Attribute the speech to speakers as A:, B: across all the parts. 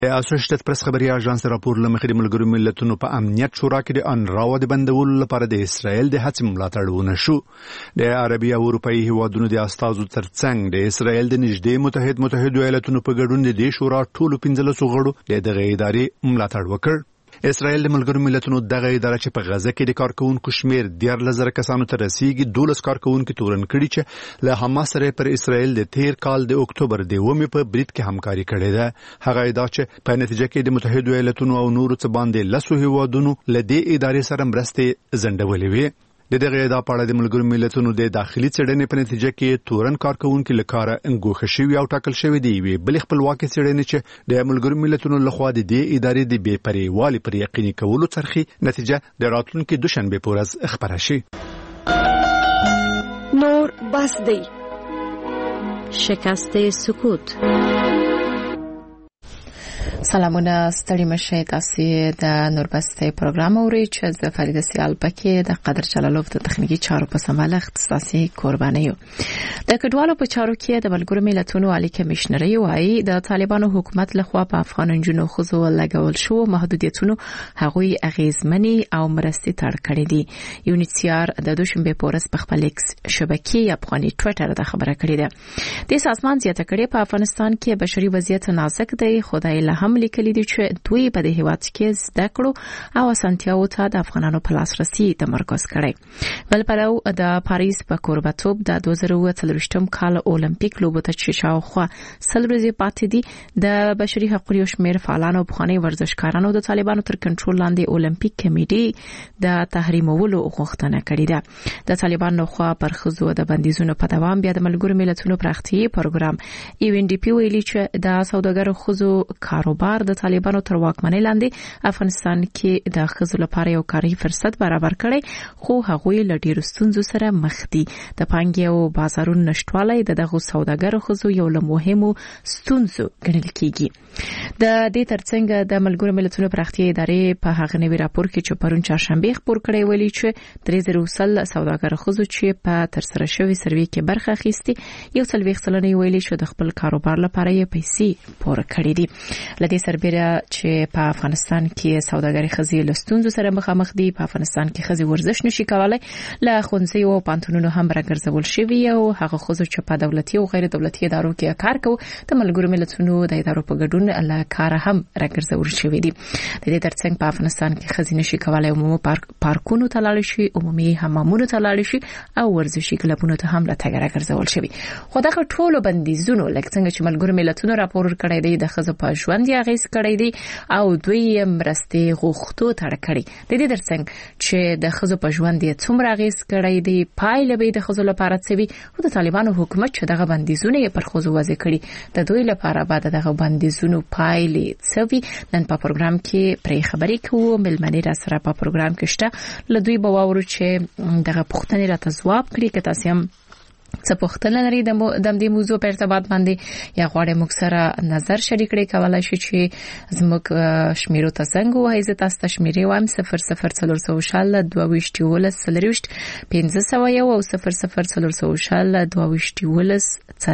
A: اسوسییټډ پریس خبري اژانس راپور لمخې د ملګرو ملتونو په امنیت شورا کې د انراوا د بندولو لپاره د اسرائیل د هڅې ملاتړ ونه شو. د عربي او اروپאי هیوادونو د استازو ترڅنګ د اسرائیل د نږدې متحده ایالاتونو په ګډون د شورا ټولو 15 غړو دغه ادارې ملاتړ وکړ. اسرائیل د ملګرو ملتونو دغه اداره چې په غزه کې د کارکونکو شمیر 14,000 کسانو ته رسیدي 12 کارکونکو تورن کړي چې له حماس سره پر اسرائیل د تیر کال د اکتوبر د 9 په برید کې همکاري کړې ده. هغه ادعا چې په نتیجه کې د متحده ایالاتونو او نورو څخه باندې لسو هیوادونو له دې ادارې سره مرستې زندولې وي. دغه ادعا په اړه د ملګرو ملتونو د داخلي څېړنې په نتیجه کې تورن کارکونکو لکاره انګوښه شوی او ټاکل شوی دی وی بل خپلواکي څېړنې چې د ملګرو ملتونو لخوا د دې ادارې د بې پریوالي پر یقیني کولو څرخي نتیجه د راتلونکي دوشنبه په ورځ خبره شي.
B: نور بس دی
C: شکست سکوت.
D: سلامونه ستړي مشه تاسو د نوربسته پروګرام اوري چې د فریده سیال پکې د قدر جلالوف د تخنیکی چارو په سماله اختصاصي قرباني یو. د کډوالو په چارو کې د ملګرو ملتونو عالی کمشنري وايي د طالبانو حکومت لخوا په افغان جنونو خزو لګول شو محدودیتونو هغوی اغیزمنی او مرستي تړ کړې دي. یونیسیار د دوشنبه پورس په خپل ایکس شبکې افغاني ټوئیټر د خبره کړې ده. د سازمان زیاته کړې په افغانستان کې بشري وضعیت نازک دی. خدای له هم لیکلي دي چې دوی په دې هیواد کې زده کړو او اسانتیاو ته د افغانانو په لاسرسي تمرکز کړی. بل پلو د پاریس په کوربتوب د 2023م کال اولمپیک لوبو ته چې شاوخوا 100 ورځې پاتې دي د بشري حقوقو شمیر فعالانو بخاني ورزشکارانو د طالبانو تر کنټرول لاندې اولمپیک کمیټې د تحریمولو غوښتنه کړې ده. د طالبانو خوا پر خزو د بندیزونو په دوام بیا د ملګرو ملتونو پراختیايي پروګرام UNDP ویلي چې د سوداګرو خزو کاروبار د طالبانو تر واکمنۍ لاندې افغانستان کې د خزو لپاره یو کاري فرصت برابر کړي خو هغوی له ډیرو ستونزو سره مخ دي. د پانګې او بازارونو نشټوالی دغه سوداګرو خزو یو له مهمو ستونزو ګڼل کیږي. د دې ترڅنګ د ملګرو ملتونو پراختیايي ادارې په هغه نوي راپور کې چې پرون چهارشنبه خبر کړی ویلي چې 300 سوداګرو خزو چې په ترسره شوی سروې کې برخه اخیستي یو څلويخ سلنه ویلي چې د خپل کاروبار لپاره یې پیسې پور کړې دي. لدې سربېره چې په افغانستان کې سوداګري خزي له ستونزو سره مخامخ دي. په افغانستان کې خزي ورزش نشي کولای له خونځي او پانتونونو هم راګرځول شوی او هغه خزو چې په دولتي او غیر دولتي ادارو کې کار کوي د ملګرو ملتونو د ادارو په ګډون له کار هم راګرځول شوی دي. د دې ترڅنګ په افغانستان کې خزي نشي کولای عمومي پارکونو ته لاړ شي عمومي حمامونو ته لاړ شي او ورزشي کلبونو ته هم لته راګرځول شوی. خو دغه ټولو بندیزونو لکه څنګه چې ملګرو ملتونو راپور کړی دی د خزو په ژوند یې اغیز کړی دی او دوی مرستې غوښتو تړ کړی. د دې ترڅنګ چې د خزو په ژوند یې څومره اغیز کړی دی پایله به د خزو لپاره څوي او د طالبانو حکومت چې دغه بندیزونه پر خزو وضع کړي د دوی لپاره بعد دغه بندیزونو پایله څوي. نن په پروګرام کې پرې خبرې کوو. ملمنې را سره په پروګرام کې شته لدوی بواورو چې دغه پوښتنې راته ځواب کړي که تاسو هم څه پوښتنه لري د دې موضوع په ارتباط باندې یا غواړئ موږ سره نظر شریک کړئ کولای شئ چې زموږ شمیرو ته زنګ ووهئ. زه تاسو ته شمیرې وایم 00400 22 1501 او 00400 22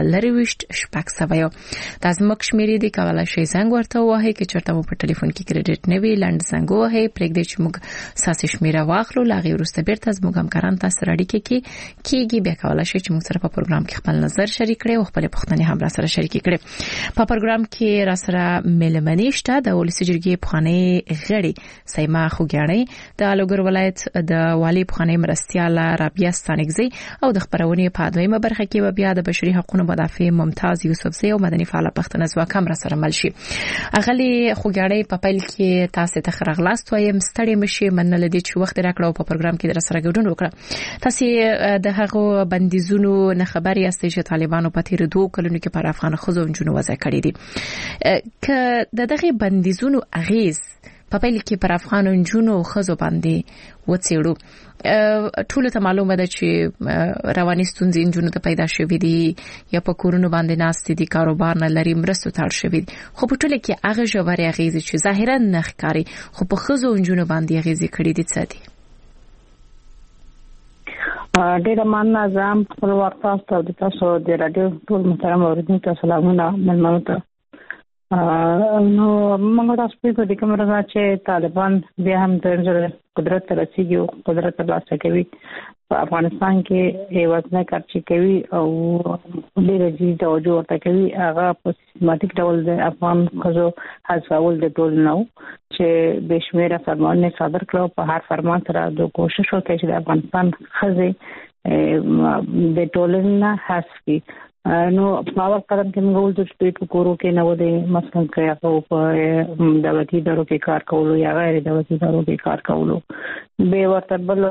D: 4 دا زموږ شمیرې دي. کولای شئ زنګ ورته ووهئ که چېرته مو په ټلیفون کې کریډټ نه وي لنډ زنګ ووهئ. پرېږدئ چې موږ ستاسو شمیره واخلو له هغې وروسته بیرته زموږ همکاران تاسو سره اړیکه کېږي. بیا کولای شئ چې موږ سره په پروګرام کې خپل نظر شریک کړئ او خپل پوښتنې هم را سره شریک کړئ. په پروګرام کې را سره ملمنې شته د ولسی جرګې پخوانی غړي سیمه خوګیاڼي د الوګر ولایت د والی پخوانی مرستياله رابعه ستانګزي او د خبرونې په دویمه برخه کې بیا د بشري حقوقو مدافع ممتاز یوسفزي او مدني فعال پښتون ځواک هم را سره مل شي. اغلی خوګیاڼي په پیل کې تاسو ته خرغلاست وایم ستړي مشي منل دي چې وخت راکړو په پروګرام کې در سره ګډون وکړه. تاسو د هغه بندیزونو نه خبري یاستئ چې طالبانو په تیر 2 کلونو کې پر افغان خزو جنونو وضع کړی دي. ک دغه بندیزونو اغیز په پیل کې پر افغان جنونو خزو باندې وڅېړو. ټول ته معلومه ده چې رواني ستونزې جنونو ته پیدا شوې دي یا په کورونو باندې ناست دي کاروبار نه لري مرستو تړ شوې دي. خو په ټول کې هغه ژورې اغیز چې ظاهرا نه ښکاري خو په خزو جنونو باندې اغیز کړې دي څه دي؟
E: ډېر مننه. زم خپل وخت تاسو د رادیو ټول محترم اوریدونکو ته سلامونه ملمنو ته. نو موږ تاسو په دې کوم راځي چې طالبان بیا هم د قدرت رسیدي او قدرت ترلاسه کوي په افغانستان کې ایوازنه کارچي کوي او ډېر جدي توجه ورته کوي هغه په سیستماتیک ډول د افغان خزو حذفول د ټول نو چې بشمیره فرمانونه صادر کړو په هر فرمان سره د کوشش وکړي چې د افغانستان خزې د ټولنه حذفي نو باور قدم کې موږ ولته چې په کورو کې نو د مثلا کې هغه په دولتي ادارو کې کار کولو یا غیر دولتي ادارو کې کار کولو به ورته بل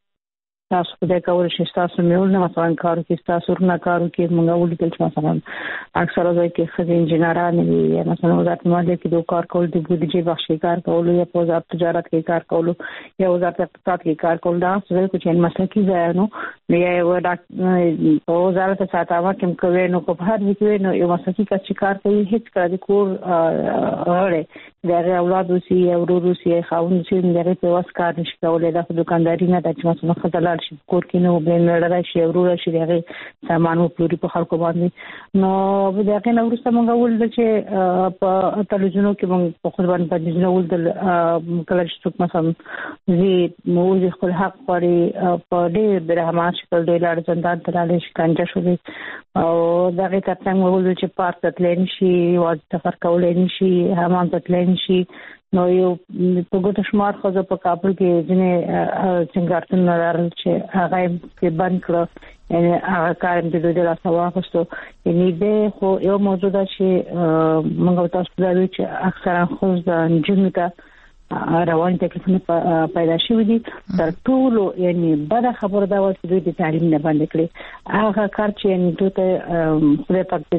E: تاسو په دې کول شي تاسو مې ول نه مثلا کارو کې تاسو نه کارو کې موږ ولته چې مثلا اکثر ځای کې خزې انجنیران دي مثلا وزارت مالیه کې د کار کول د بودیجې بخشي کار کول یا په وزارت تجارت کې کار کول یا وزارت اقتصاد کې کار کول دا څه چې مسلکي ځای نو یا وزارت ساتاوه کې کوي نو په هر ځای نو یو مسلکي کار چې کار کوي هیڅ کار کور اړه د اولاد وسی او روسي خاوند چې دغه په واس کار نشي کولای د دکانداري نه د چې مثلا خدای شي کور کې نو بل لړای شي ورور شي دغه سامان او پلوري په خلکو باندې نو به دغه نو ورسته موږ ول چې په تلویزیونو کې موږ په خپل باندې تلویزیون ول د کله چې مثلا زی موږ خپل حق پرې په دې برهمان شکل د لار زندان ته لاله شکنجه شوې او دغه ترڅنګ ول چې پارت تلین شي او سفر کولای شي حمام تلین شي نو یو په ګوت شمار خو په کابل کې ځنې څنګهارتون لرل چې هغه په بند کړو یعنی هغه کار د دوی له سواغستو یعنی د خو یو موضوع ده چې موږ تاسو ته وایو چې اکثرا خو د جنته روان تکلیفونه پیدا شوي دي تر ټولو یعنی بده خبره دا و چې دوی د تعلیم نه باندې کړی هغه کار چې یعنی ته خپل پکې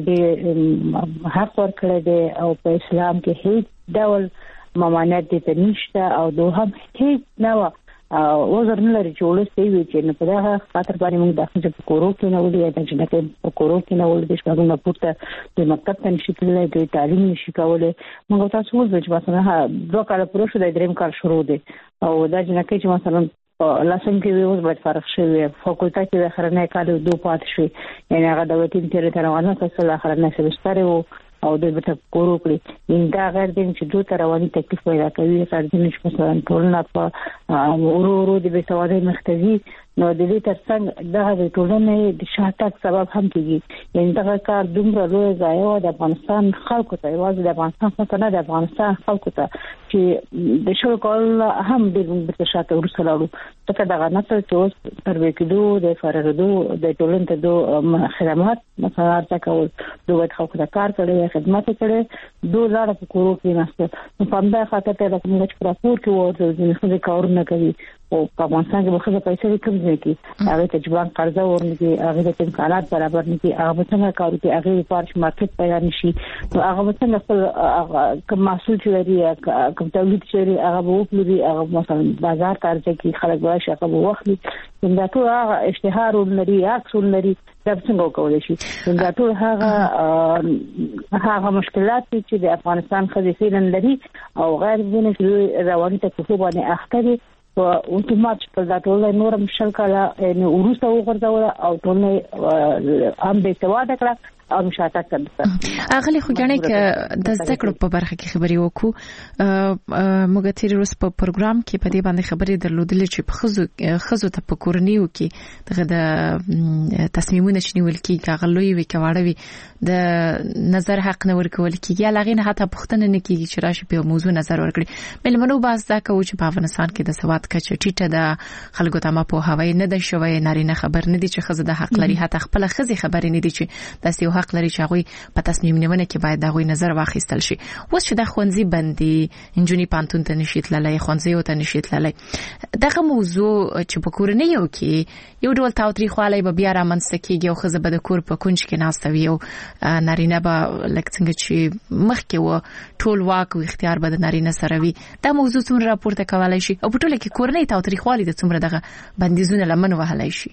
E: دي حق ورکړي دي او په اسلام کې هیڅ ډول ممانعت دي ته نشته او دوه هم هیڅ نه وزر نه لري چې ولسته وي چې په دغه خاطر باندې موږ د خپل کورو کې نه ولې د جنته په کورو کې نه ولې د شپږ نه پورته د مکتب ته نشي تللی د تعلیم نشي کولای موږ تاسو ولې چې مثلا دوه کال پوره شو د دریم کال شروع دي او دا جنکه چې مثلا لاسم کې وي باید فارغ شوی فاکولټه کې د اخرنه کال دوه پات شوی یعنی هغه د وټین تیر تر روانه تاسو اخرنه سمستر وو او د بت کورو کړی دا غیر دین چې دوه تر رواني تکلیف پیدا کوي سرجن چې مثلا ټولنه په ورو د بيسوادي مختزي نو د دې ترڅنګ د ټولنې د شاتګ سبب هم کیږي یعنی دا کار دومره لوی ځای او د افغانستان خلکو ته یوازې د افغانستان خلکو نه د افغانستان خلکو ته چې د شو کول هم د شاته ورسره ته دا نه څه اوس تر وکړو د فرغدو د ټولنې ته دوه خدمات مثلا تکول دوه خلکو ته کار کوي خدمات کوي دوه لاره په کورو کې نشته په همدا خاطر ته د کوم چې راپور کې ورته د کارونه کوي او په افغانستان کې به خپل پیسې کوم ځای کې هغه ته جبان قرضه ورنګي هغه د امکانات برابر نشي هغه څنګه کارو کې هغه پارش مارکیټ پیدا نشي نو هغه څنګه خپل کوم محصول چې لري کوم تولید چې لري هغه وو پلوي هغه مثلا بازار کارځي کې خلک به شغه وخلي دا ټول هغه اشتهار ولري عکس ولري دا څنګه کولای شي دا ټول هغه مشکلات چې د افغانستان خزې لري او غیر ځینې رواني تکلیف باندې اخته او اتومات په داتول نور مشل کلا نو ورسته وګرځول او ټول هم به سواده کړه او مشاتک کړه
D: اغلی خو غنی ک د ذکر په برخه کې خبري وکړو موږ تیر روز په پروګرام کې په دې باندې خبرې درلودلې چې په خزو ته په کورنیو کې دغه د تصمیمونه شنیول کې غلوي وي کواړوي د نظر حق نه ورکول کېږي لغینه حتی پښتنه نه کېږي چې راشي په موضوع نظر ورکړي ملمنو باز دا کوي چې په افغانستان کې د سواد کچه ټیټه د خلکو ته ما په هواي نه د شوی نارینه خبر نه دي چې خزه د حق لري حتی خپل خزي خبر نه دي چې د حق لري چې هغه په تصمیم نیونه کې باید دغه نظر واخیستل شي اوس چې د خوندزي بندي انجونی پانتون ته نشیت لای خوندزي او ته نشیت لای دغه موضوع چې په کورنۍ یو کې یو ډول تاوتریخوالی به بیا رامنځته کیږي او خزه به د کور په کونج کې ناستوي او نارینه به لکه څنګه چې مخکې و ټول واک او اختیار به د نارینه سره وي دا موضوع څومره راپورته کولای شي او په ټوله کې کورنۍ تاوتریخوالی د څومره دغه بندیزونه لمن وهلای شي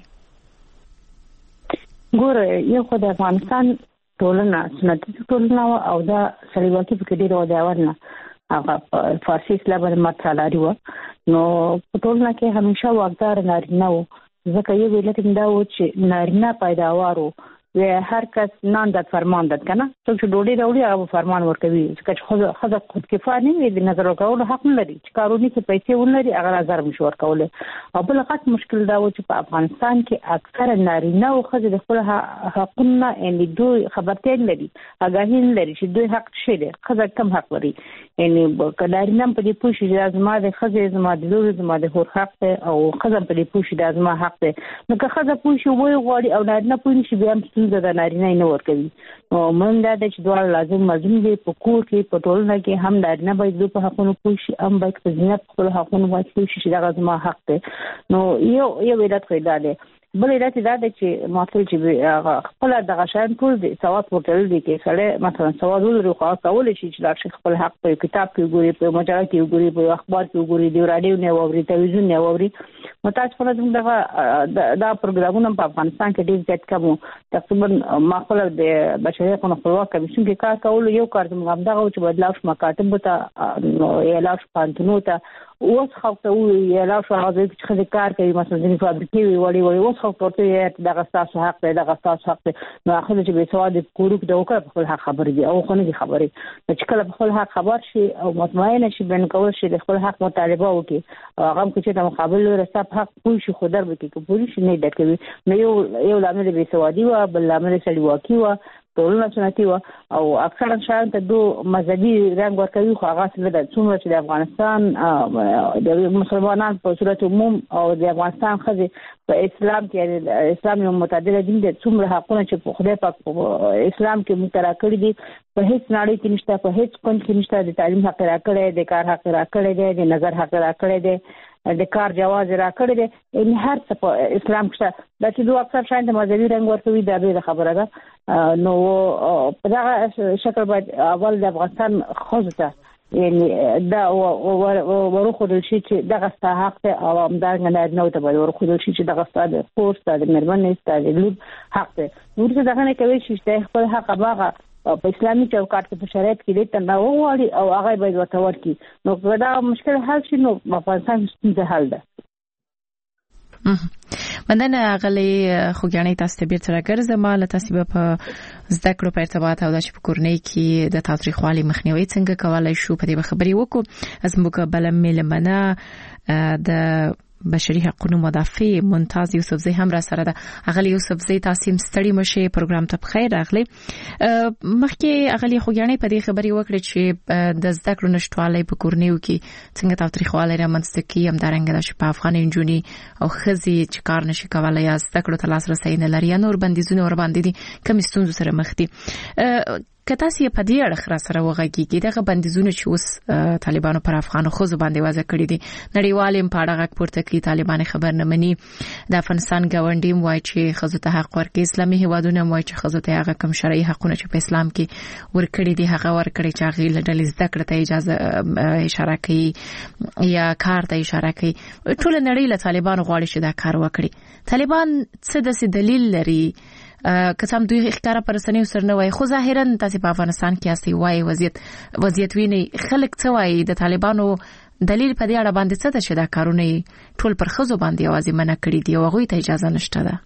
E: ګوره یو خو د افغانستان ټولنه سنتي ټولنه او دا سړیواکي په کې ډیره وداورنه هغه فارسی اسلام باندې مطالعه و نو په ټولنه کې همیشه واقدار نارینه و ځکه یو ویل کې دا و چې نارینه پیداوارو هر کس نان د فرمان دد کنه څوک چې ډوډۍ راوړي هغه فرمان ورکوي چې خزه خود کفایه نه وي د نظر ورکولو حق نه لري چې کارونه کې پیسې ولري هغه نظر مشور کوله او بل غټ مشکل دا و چې په افغانستان کې اکثر نارینه او خزه د خپل حقونه یعنی دوی خبرته لري اګاهی لري چې دوی حق شي دي خزه کم حق لري یعنی کله په دې پوښي چې ازما د خزه ازما د لور ازما د هور حق او خزه په دې پوښي د ازما حق ده نو که خزه پوښي وای غواړي او نارینه پوښي بیا هم څنګه د نارینه نه ور کوي نو موږ دا چې دوه لازم مزون دي په کور کې په ټولنه کې هم نارینه باید په حقونو پوښي هم باید په ځینې خپل حقونو باید پوښي چې دا ازما حق ده نو یو ویلات خیدا ده بل دا چې ماته چې خپل د غشان ټول دي سواد ورته دي کې سره مثلا سواد ولري خو کول شي چې دا خپل حق په کتاب کې ګوري په مجله کې ګوري په اخبار کې ګوري دی رادیو نه ووري تلویزیون نه ووري متاسف په دغه دا پروګرامونه په افغانستان کې ډیر زیات کوم تقریبا ما خپل د بشري حقوقو خپلواک کمیسیون کې کار کول یو کار زموږ دغه چې بدلاو مکاتب ته یا لاش پانتونو ته اوس خو ته یو لا شو هغه چې خلک کار کوي مثلا د فابریکې وړي اوس خو ورته دغه تاسو حق دی دغه تاسو حق دی نو هغه چې به سواد کورو د وکړ په خپل حق خبرې دي او خو نه خبرې چې کله په خپل حق خبر شي او مطمئن شي بین کول شي د خپل حق مطالبه وکړي او هغه چې د مقابل رساب حق پوه شي خو در وکړي که پوه شي نه دکوي نو یو لامل به سوادي و بل لامل سړیواکي و ټولنه سنتي و او اکثرا شاید ته دو مذهبي رنګ ورکوي خو هغه څه د څومره چې د افغانستان د مسلمانانو په صورت عموم او د افغانستان خزي په اسلام کې اسلام یو متعدد دین د څومره حقونه چې په خدای پاک اسلام کې مترا کړی دي په هیڅ نړۍ کې نشته په هیڅ کون کې نشته د تعلیم حق راکړی د کار حق راکړی دی د نظر حق راکړی دی د کار جواز راکړی دی ان هر څه په اسلام کې دا چې دوه اکثر شاید مذهبي رنګ ورکوي دا به خبره ده نو په دغه شکل باید اول د افغانستان خوځته یعنی دا ورخدل شي چې دغه ست حق ته او همدارنګه نه ته باید ورخدل شي چې دغه ست د فورس د مرمنې ست د لوب حق ته ورته دغه نه کوي چې خپل حق باغه په اسلامي چوکاټ کې په شریعت کې دې تنه وغواړي او هغه باید ورته ورکړي نو دا مشکل حل شي نو په افغانستان کې حل ده
D: مننه غلي خوګیانې تاسو ته بیرته راګرځم له تاسو په زده کړو په ارتباط او د شپکورنۍ کې د تاریخوالي مخنیوي څنګه کولای شو په دې خبرې وکړو از موږ بل ملمنه د بشري حقوقو مدافع ممتاز یوسفزی هم را سره ده اغلی یوسفزی تاسو ستړي مشه پروګرام ته بخیر راغلی مخکې اغلی خوګیانې په دې خبرې وکړه چې د زده کړو نشټوالۍ په کورنیو کې څنګه تاریخوالي رامنځته کی هم درنګ د په افغان انجونی او خزي چې کار نشي کولای یا زده کړو ته لاسرسي نه لري نور بندیزونه ور باندې دي کوم ستونزې سره مخ دي کته سی په دې اړه خره سره وغږیږي دغه بندیزونه چې اوس طالبانو پر افغانو خوځو باندې وضع کړی دي نړیوال په اړه غږ پورته کوي طالبان خبر نه مني د افغانستان ګاونډي وایي چې خوځو ته حق ورکړي اسلامي هیوادونه وایي چې خوځو ته هغه کوم شرعي حقونه چې په اسلام کې ورکړي دي هغه ورکړي چې هغه له ډلې زده کړې ته اجازه اشاره کوي یا کار ته اشاره کوي ټول نړۍ له طالبان غواړي چې دا کار وکړي طالبان څه د دلیل لري کسم دوی ښکارا پرسنۍ سر نه وای خو ظاهرا تاسو په افغانستان کې اسي وای وضعیت ویني خلک څه وای د طالبانو دلیل په دې اړه باندې څه ده چې دا کارونه ټول پر خزو باندې اوازې منع کړی دی او هغه ته اجازه نشته ده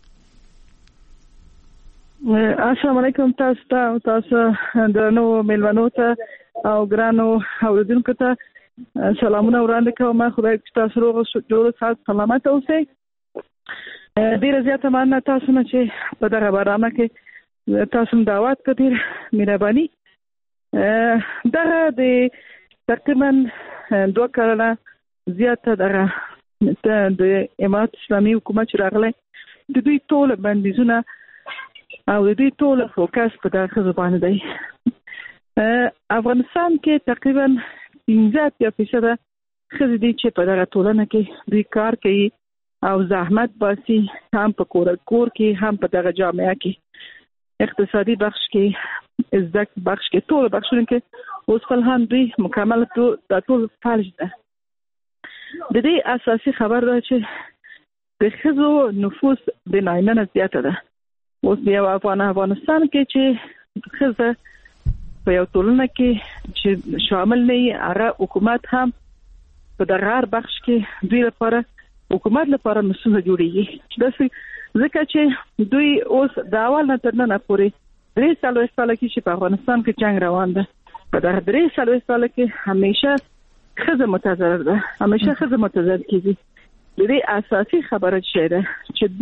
B: السلام علیکم تاسو د نو ملمنو ته او ګرانو اوریدونکو ته سلامونه وړاندې کوم خدای تاسو روغ جوړ سات سلامت اوسئ ډیر زیاته مننه تاسو نه چې په دغه برنامه کې تاسو دعوت کړئ مهرباني دغه د تقریبا 2 کاله زیاته دغه د امارات اسلامي حکومت راغله د دوی ټول بندیزونه او د دوی ټول فوکس په دغه ځبانه دی افغانستان کې تقریبا 15% خزې دي چې په دغه ټولنه کې دوی کار کوي او زحمت باسي هم په کور کې هم په دغه جامعه کې اقتصادي بخش کې زده بخش کې ټول بخشونه کې اوس فل هم دوی مکمل ټول فعال دي د دې اساسي خبر ده چې د خزو نفوس د ناینه زیاته ده اوس بیا افغانستان کې چې خزه په یو ټولنه کې چې شامل نه هغه حکومت هم په دغه بخش کې دوی لپاره حکومت لپاره مسؤل جوړیږي چې ځکه چې دوی اوس د اول نه تر نن پورې 3 سال کې چې په افغانستان کې جنگ روان ده په دغه 3 سال کې همیشه خزه متضرر ده، همیشه خزه متضرر کیږي. د دې اساسي خبره څه ده چې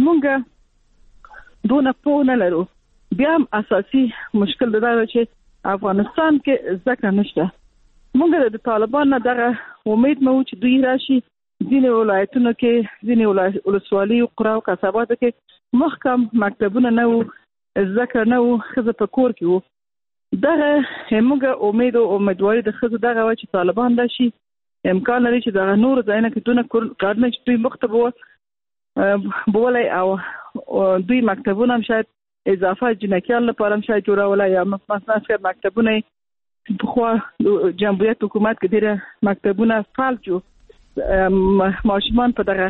B: موږ دونه پوه نه لرو. بیا هم اساسي مشکل دا دی چې افغانستان کې ځکه نشته. موږ د طالبان نه دغه امید مو چې دوی راشي ځینې ولایتونو کې ځینې ولسوالۍ او قرا او قصباتو کې محکم مکتبونه نه وو، ځکه نه وو خزه په کور کې وو. دغه موږ امید او امیدواري د خزه دغه و چې طالبان راشي، امکان لري چې دغه نور ځایونه کې دونه کارونه چې دوی مختبو بولای او دوی مکتبونه هم شاید اضافه جنکیان لپاره هم شاید جوړولای یا مثلا مکتبونه په خوا جمهوریت حکومت کې ډېر مکتبونه فعال جو ماشومان په دغه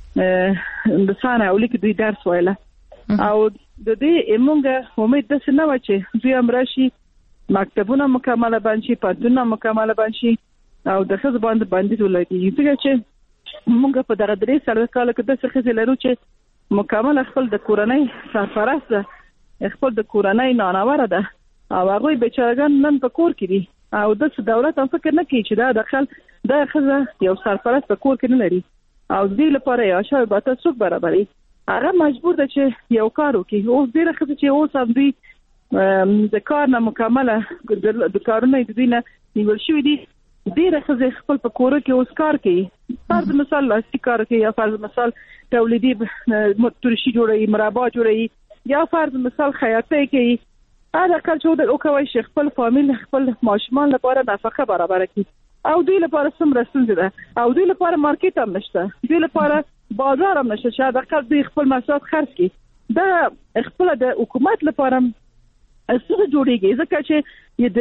B: د سانه اولی کې دوی درس وایله او د دې موږ امید د څه نه و چې دوی هم راشي مکتبونه مکمله بنشي، پاتونه مکمله بنشي او د خزه باندې ولګي. ځکه چې موږ په دغه 3 سال کې د څه خزه لرو چې مکمل خپل د کورنۍ سرپرست ده، خپل د کورنۍ نانوره ده او هغه بیچارهګان نن په کور کې دي او د دولت هم فکر نه کوي چې دا داخل د خزه یو سرپرست په کور کې نه لري او دې لپاره یا شاید به تاسو برابرۍ هغه مجبور ده چې یو کار وکړي. او دې خزه چې اوس هم دوی د کار نه مکمله د کارونه د دینه نیول شوی دي، ډیره خزه خپل په کور کې اوس کار کوي. فرض مثال لاستیک کار کوي یا فرض مثال تولیدي ترشی جوړي، مربا جوړي یا فرض مثال خیاطۍ کوي. هغه کار چې او کوي شیخ خپل فامیل خپل ماشومان لپاره نفقه برابر کړي او دوی لپاره سم رسول دي او دوی لپاره مارکیټ هم نشته، دوی لپاره بازار هم نشته چې دا کار دوی خپل محصولات خرڅ کړي. دا خپل د حکومت لپاره څه جوړیږي ځکه چې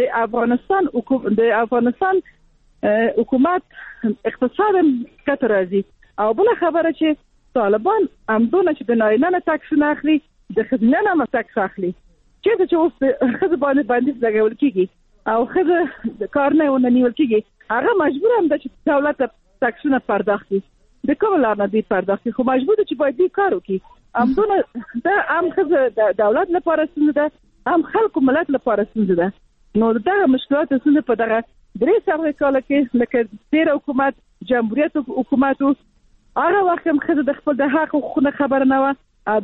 B: د افغانستان حکومت اقتصاد کته راځي او بل خبره چې طالبان امدونه چې د نارینه ټاکس نه اخلي د خزینه نه ټاکس اخلي چې اوس خزه باندې لګول کیږي او خزه د کار نه ونیول کیږي، هغه مجبور هم ده چې دولت ټاکسونه پرداخت کړي. د کوم لار نه دی پرداخت کړي خو مجبور ده چې باید دې کار وکړي. امدونه د عام خزه د دولت لپاره څنګه ده، عام خلکو ملت لپاره څنګه ده. نو دغه مشکلات څنګه په دغه 3 سال کې لکه تیر حکومت جمهوریت حکومت هغه وخت هم خزه د خپل د حق حقوقو خبر نه و.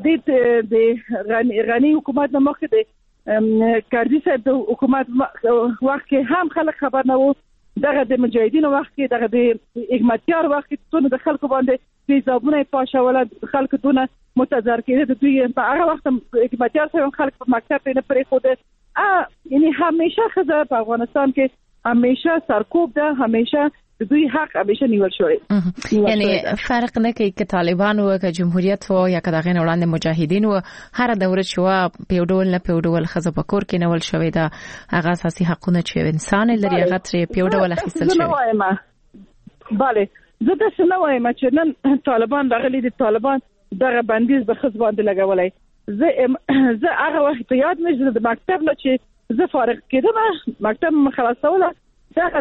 B: د غنی حکومت نه مخکې د کاردی صاحب د حکومت وخت کې هم خلک خبر نه وو. دغه د مجاهدینو وخت کې دغه د حکمتیار وخت کې ټول د خلکو باندې تیزابونه پاشاوله، خلک دونه متضرر کېده. دوی په هغه وخت حکمتیار صاحب خلک په مکتب نه پرې خوده. یعنی همیشه خزه په افغانستان کې همیشه سرکوب ده، همیشه دوی حق همیشه نیول شوی.
D: یعنی فرق نه کوي که طالبان او که جمهوریت و یا که دغه وړاندې مجاهدین و هر دوره چې په ډول نه په ډول خزه په کور کې نیول شوی ده، هغه اساسي حقونه چې انسان لري هغه تر په ډول اخیستل شوی.
B: bale زه د څه نه وایم چې نن طالبان دغه د طالبان دغه بندیز به خزه باندې لګولای. زه هغه وخت یاد مې د مکتب نه چې زه فارغ کېدم مکتب خلاصوله دغه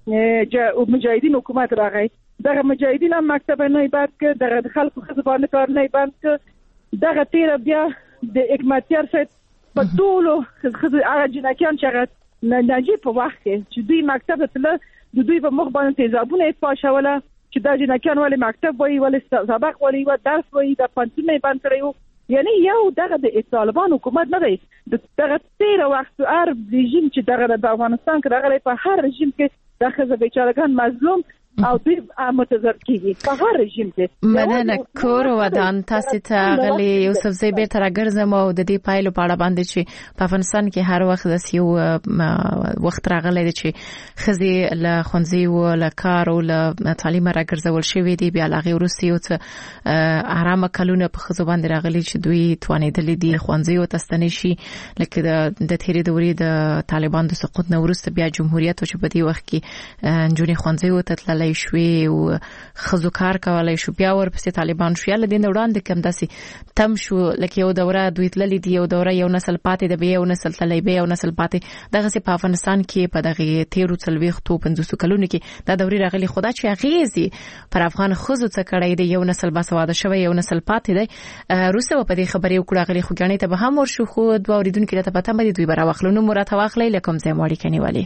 B: د مجاهدین حکومت راغی. دغه مجاهدین هم مکتب نه بند کړ، دغه خلکو خزه باندې کار نه بند کړ. دغه تیر بیا د حکمتیار صاحب په ټولو خزه هغه جنکیان چې ناجی په وخت کې چې دوی مکتب ته د دوی په مخ باندې تیزابونه پاشاوله چې دا جنکیان ولې مکتب وایي ولې سبق وایي و درس وایي د پنځمه بند کړیو. یعنی یو دغه د طالبان حکومت نه دی، دغه تیر وخت هر رژیم چې دغه د افغانستان کې دغه په هر رژیم کې د خزه بیچارهګان مظلوم او دوی متضرر کیږي په هر رژیم کې.
D: مننه کور ودان تاسو ته غلي یوسف زی بیرته راګرځم او د دې پایلو په اړه باندې چې په افغانستان کې هر وخت د یو وخت راغلی دی چې خزي له خونځي او له کار او له تعلیم راګرځول شوی دی، بیا لاغي ورسي او آرامه کلونه په خزو باندې راغلي چې دوی توانیدلې دي خونځي او تستنی شي. لکه د تیری دورې د طالبان د سقوط نه ورسته بیا جمهوریت او چې په دې وخت کې جونې خونځي او تتللې کولای شوې او خزو کار کولای شو بیا ورپسې طالبان شو یا لدین وړاندې کم داسې تم شو لکه یو دوره دوی تللی دی یو دوره یو نسل پاتې د بیا یو نسل تللی بیا یو نسل پاتې دغه سي په افغانستان کې په دغه 13 کلونو کې دا دوري راغلي خدا چې غیزي پر افغان خزو څخه کړی دی یو نسل باسواده شوی یو نسل پاتې دی روسه په دې خبرې وکړه غلي خو ګڼې ته به هم ورشو خو دوه اوریدونکو ته پته مې دوی برا واخلونو مراد واخلې لکم زه موري کني ولی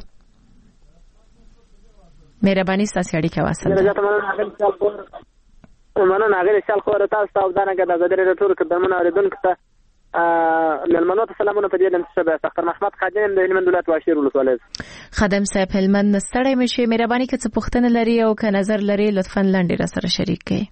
D: مهرباني ستاسو اړیکه واسطه
C: مننه هغه شال خو تاسو او دانه د غدرې ټول کډمنه اوریدونکو ته ملمنو ته سلامونه په دې لمس شبه ډاکټر محمد خادم د هلمند ولایت واشیر ولسوالۍ
D: خادم صاحب هلمند ستړی مشه مهرباني که څه پوښتنه لري او که نظر لري لطفا لاندې را سره شریک کړئ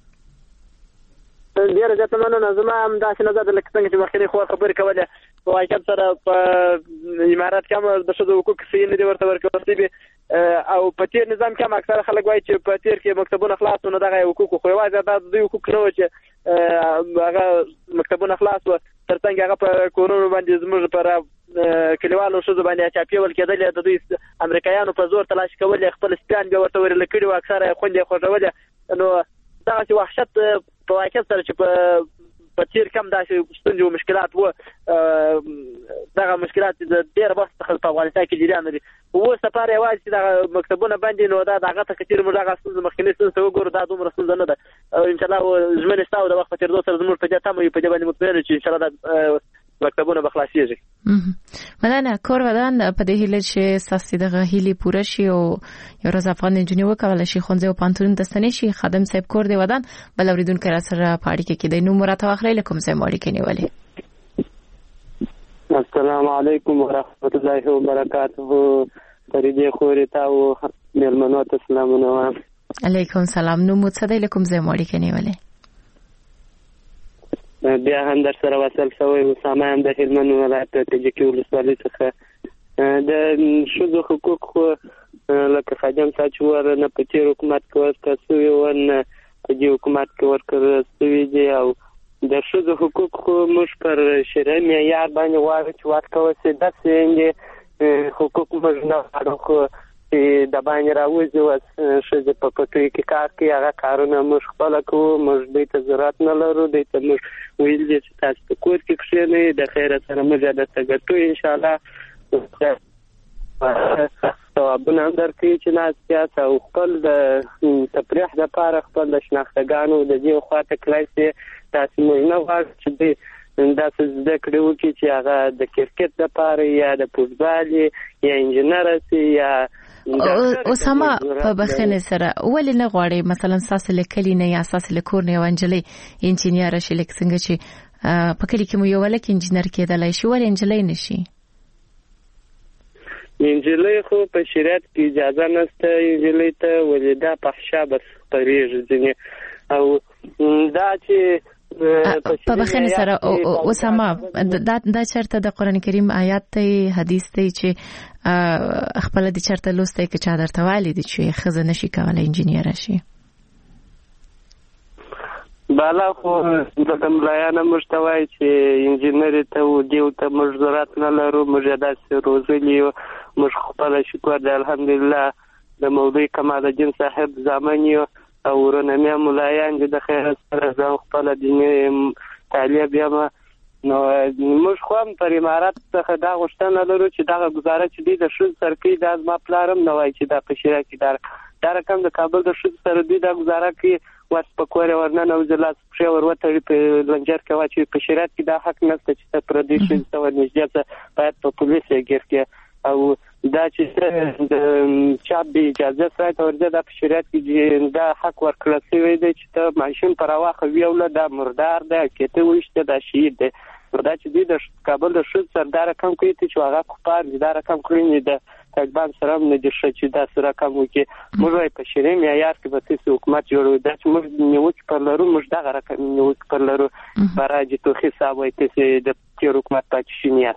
C: ډیر زیات مننه زما هم داسې نظر د لکه څنګه چې مخکې خو خبرې کولې په واقعیت سره په امارات کې د شذو حقوق سین دي ورته ورکوي او په تیر نظام کې اکثر خلک وایي چې په تیر کې مکتبونه خلاص نه دغه حقوق خو یوازې د دوی حقوق نه و چې هغه مکتبونه خلاص و ترڅنګ هغه په کورونو باندې زموږ پر کلیوالو شذو باندې چاپیول کېدل د دوی امریکایانو په زور تلاش کول خپل سپیان به ورته ورل کړي او اکثر خوندې خوښول نو دا چې وحشت په واقعیت سره چې په تیر کم داسې ستونزې او مشکلات و دغه مشکلات د ډېر وخت څخه په افغانستان کې جریان لري اوس لپاره یوازې چې دغه مکتبونه باندې نو دا دغه ته کتیر موږ هغه ستونزې مخکینی ستونزې وګورو دا دومره ستونزه نه ده او ان شاء الله ژمنې ستاسو د وخت په تېرېدو سره زموږ په دې تمه یو په دې باندې مطمئن چې ان شاء الله دا مکتبونه به خلاصېږي
D: مننه کور ودان په دې هیله چې ستاسو دغه هیلې پوره شي او یو ورځ افغان نجونې وکولای شي ښوونځي او پوهنتون ته ستنې شي خادم صاحب کور دی ودان بل اوریدونکو را سره په اړیکه کې دی نو مراد واخلئ لکم زه مو اړیکه نیولې
C: السلام علیکم ورحمت الله وبرکاته فريدي خوري تاو ملمنو ته سلامونه
D: علیکم سلام نو مو څه دی لکم زه مو اړیکه نیولې
C: بیا هم در سره وصل شوی اسامه هم د هلمند ولایت تجکی ولسوالۍ څخه د شذو حقوق لکه خادم ساچور نه په تیر حکومت کې ورکړل شوی و نه په دې حکومت کې ورکړل شوی دی او د شذو حقوق موږ پر شرعي معیار باندې غواړو چې ورکړل شي داسې حقوق موږ نه غواړو د باندې راوځي او شذ په پټوي کې کار کوي هغه کارونه موږ خپل کوو موږ دې ته ضرورت نه لرو دې ته موږ ویل دي چې تاسو په کور کې کښېنئ د خیره سره موږ د تګټو ان شاء الله ثوابونه هم درکوي چې ناست او خپل د تفریح لپاره خپل د شناختګانو د دې خواته کلای شي تاسو موږ نه غواړو چې دا څه زده کړو چې هغه د کرکټ لپاره یا د فوټبال یا انجینر سي یا
D: اسامه په بخنه سره ولې نه غواړي مثلا ساس لیکلی نه یا ساس لیکور نه انجلي انجینر شي لیک څنګه چې په کلی کې مو یو ولک انجینر کېدلای شي ولې انجلي نشي
C: انجلي خو په شریعت کې اجازه نشته انجلي ته ولدا فحشا بس پریږدي او دا چې
D: په بخنه سره اسامه دا چرته د قران کریم آیات ته حدیث ته چې خپل د چرته لوسته کې چا درته والي دي چې خزه نشي کولای انجینر شي
C: بالا خو د ملایانه مشتوي چې انجینر ته و دیو ته مجرات نه لرو مجدات روزلی مش خپل شکر د الحمدلله د موضوع کمال الدین صاحب زمانیو او ورنمه ملایان د خیر سره ځو خپل دیني تعلیب یم نو موږ خو هم پر امارات څخه دا غوښتنه لرو چې دا گزاره چې د شذ سرکی د ما پلارم نه وای چې دا په شریعت کې دا رقم د کابل د شذ سره دا گزاره کې واس په کور ورننه او ځلات په ورته په لنجر کې واچي په شریعت کې دا حق نشته چې پر دې شذ څو نږدې باید په پولیس کې کې او دا چې د چا به اجازه سره ورته د شریعت کې دا حق ورکړل شوی دی چې ته ماشين پر واخه ویول دا مردار ده کته وشته دا شهید ده دا چې د کابل د شذ سردار کم کوي چې هغه کوپار دا رقم کړی دی طالبان سره نه دي چې دا سره کم وکي موږ په شریعه معیار کې به تاسو حکومت جوړو دا چې موږ نیوک پر لرو موږ دا رقم نیوک پر لرو برای توخي حساب وایي چې د تیر حکومت پاتې شي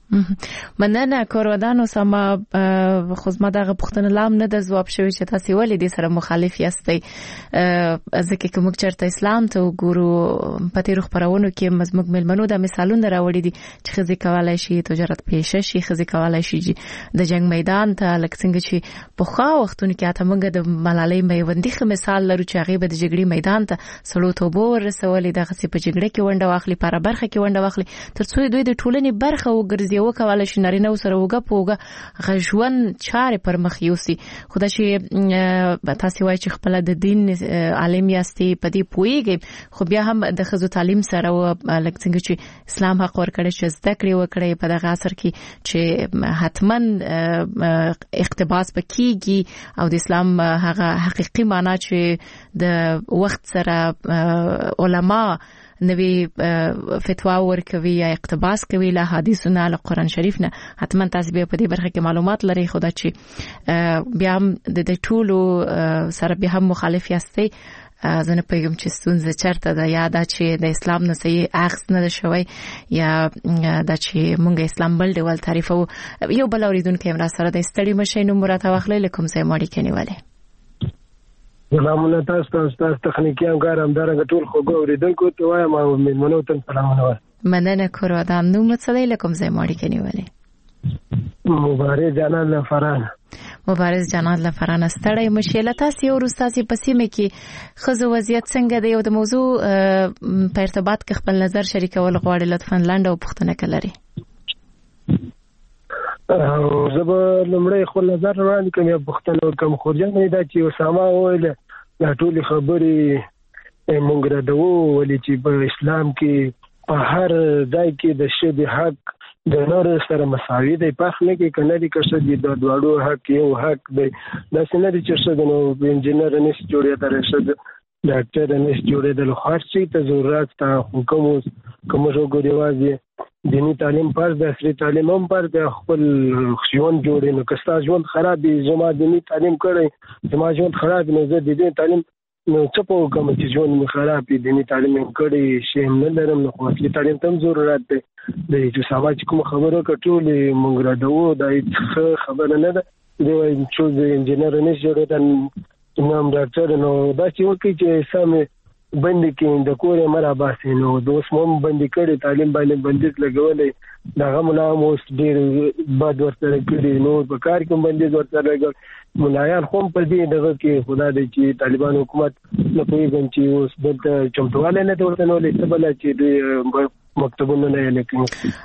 D: مننه کورودانو سما خو زما دغه پوښتنه لام نه د ځواب شوی چې تاسو ولې دې سره مخالف یاستئ ځکه کوم چرته اسلام ته وګورو په تیرو خبرونو کې مزموږ ملمنو د مثالونه راوړي دي چې خزي کولای شي تجارت پیشه شي خزي کولای شي د جنگ میدان ته لکه څنګه چې په خوا وختونو کې اته موږ د ملالۍ میوندې مثال لرو چې هغه به د جګړې میدان ته سړو توبو ورسولې دغه په جګړه کې ونډه واخلي پر برخه کې ونډه واخلي ترڅو دوی د ټولنې برخه وګرځي او کولای شي نارینه سره وګپوګه غژون چارې پر مخ یوسي خدای چې تاسو وایي چې خپل د دین عالم یاستي په دې پويږي خو بیا هم د خزو تعلیم سره لکه څنګه چې اسلام حق ورکړي چې زده کړې وکړي په دغه عصر کې چې حتمن اقتباس پکېږي او د اسلام هغه حقيقي معنی چې د وخت سره علما نوی فتوا ورکوي یا اقتباس کوي له حدیثونو له قران شریف نه حتما تاسو به په دې برخه کې معلومات لري خدای چې بیا هم د ټولو سره به هم مخالف یاستئ زنه پیغام چې ستونزه چرته ده یا دا چې د اسلام نه صحیح اخذ نه شوی یا دا چې مونږ اسلام بل ډول تعریفو یو بل اوریدونکو هم را سره د استړي مشینو مراته واخلې لکم سه ماړي کنيواله
F: سلامونه تاسو تخنیکی همکار همدارنګه ټول خوږو اوریدونکو ته وایم او مېلمنو ته سلامونه وایم
D: مننه کورودان نو مڅلې لکم زې ماړي کنيواله
F: مبارز جانان لفران
D: مبارز جانان لفران ستړی مشیله تاسو یو روستاسي پسیمه کې خزو وضعیت څنګه دی او د موضوع په ارتباط کې خپل نظر شریکول غواړي لطفاً لاندې او پوښتنه کړئ
F: زه به لمړی خپل نظر وړاندې کوم یا پوښتنه کوم خورجان دا چې اسامه وویل دا ټول خبرې مونږ راډو ولې چې په اسلام کې په هر ځای کې د شی حق د نور سره مساوي دی په خله کې کنه دي که څه دي د دوړو حق یو حق دی دا څنګه دي چې څه نو انجینر نه جوړیا تر څه ډاکټر نه جوړې د خاصي ته ضرورت ته حکم کوم جو ګریوازي دینی تعلیم پر د عصري تعلیم هم پر د خپل ژوند جوړې نو کستا ژوند خراب دي زما دینی تعلیم کړی زما ژوند خراب نه زه د دې تعلیم نو څه په کوم چې ژوند می خراب دي دینی تعلیم کړی شي نه لرم نو خو اصلي تعلیم تم ضرورت دی د چې سبا چې کوم خبره کټولې مونږ راډو دا هیڅ خبره نه ده دی چې انجینر نه جوړې نام ډاکټر نو دا چې وکړي چې سمې بندي کې د کورې مرا باسي نو دوس مم بندي کړي تعلیم باندې بندیز لګولې دغه مولا موس ډیر بد ورته کړي نو په کار کې بندیز ورته لګول ملایان هم په دې دغه کې خدا دې چې طالبان حکومت نه پیژن چې اوس د چمتواله نه ورته نو لسبل چې مکتبونه نه لیکي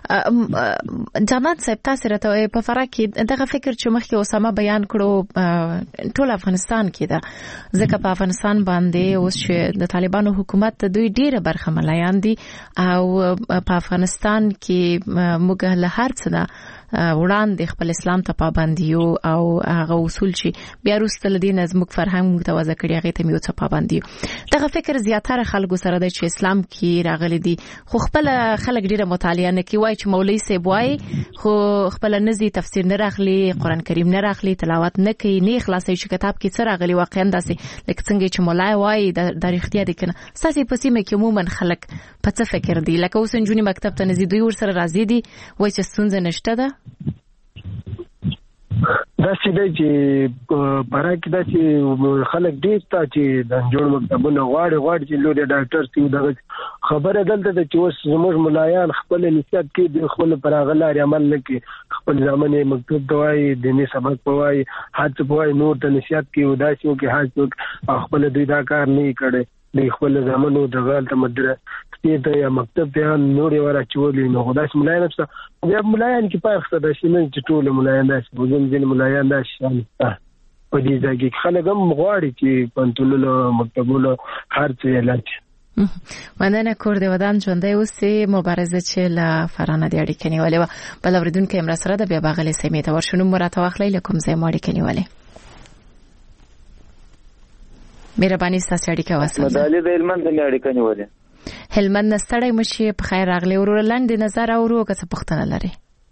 D: جنات صاحب تاسو راته په فرق کې دغه فکر چې مخکې اسامه بیان کړو ټول افغانستان کې ده ځکه په افغانستان باندې اوس چې د طالبانو حکومت دوی ډیره برخه ملایان دي او په افغانستان کې موږ له هر څه نه وړاندې خپل اسلام ته پابندیو او هغه اصول چې بیا وروسته لدین از موږ فرهنګ متوازه کړی هغه ته میو څه پابندیو دغه فکر زیاتره خلکو سره د اسلام کې راغلي دي خو خپل خلک ډیره مطالعه نه کوي چې مولوی صاحب وای خو خپل نزي تفسیر نه راخلي قران کریم نه راخلي تلاوت نه کوي نه خلاصي چې کتاب کې څه راغلي واقعا داسې لکه څنګه چې مولای وای د اړتیا دي کنه ساسي پسیمه کې عموما خلک په څه فکر دي لکه اوس انجونی مکتب ته نزي دوی ور سره راځي دي وای چې ستونزه نشته ده
F: دا چې د پراکې د چې خلک ډیر ته چې د جوړ مکتبونه غواړي چې لوی ډاکټر سي دغه خبره دلته د چې اوس زموږ ملایان خپل نصیحت کې د خپل پراغلار عمل نه کوي خپل ځامنې مکتب دوای دیني سبق پوای حد پوای نور د نصیحت کې وداسیو کې حد خپل دوی دا کار نه کړي د خپل ځامنو د غلط مدره ته یا مکتب ته نور ورا چولې نو خدای ملایان څه بیا ملایان کې پارخ څه د شنه چې ټول ملایان داسې وګم ځین ملایان داسې په دې ځای کې خلک هم غواړي چې پنتولو مکتبونو هر څه علاج
D: مننه کور دی ودان ژوندۍ اوسې مبارزه چې لا فرانه دی اړیکې نیولې و بل اوریدونکو هم را سره د بیا باغلې سیمې ته ورشنو مراته واخلې لکم زې ماړي کې نیولې مهرباني ستاسو اړیکه واسه
G: مدالي د هلمند نه اړیکه نیولې
D: هلمند نستړی مشي په خیر راغلی ورور لاندې نظر اورو که څه پوښتنه لري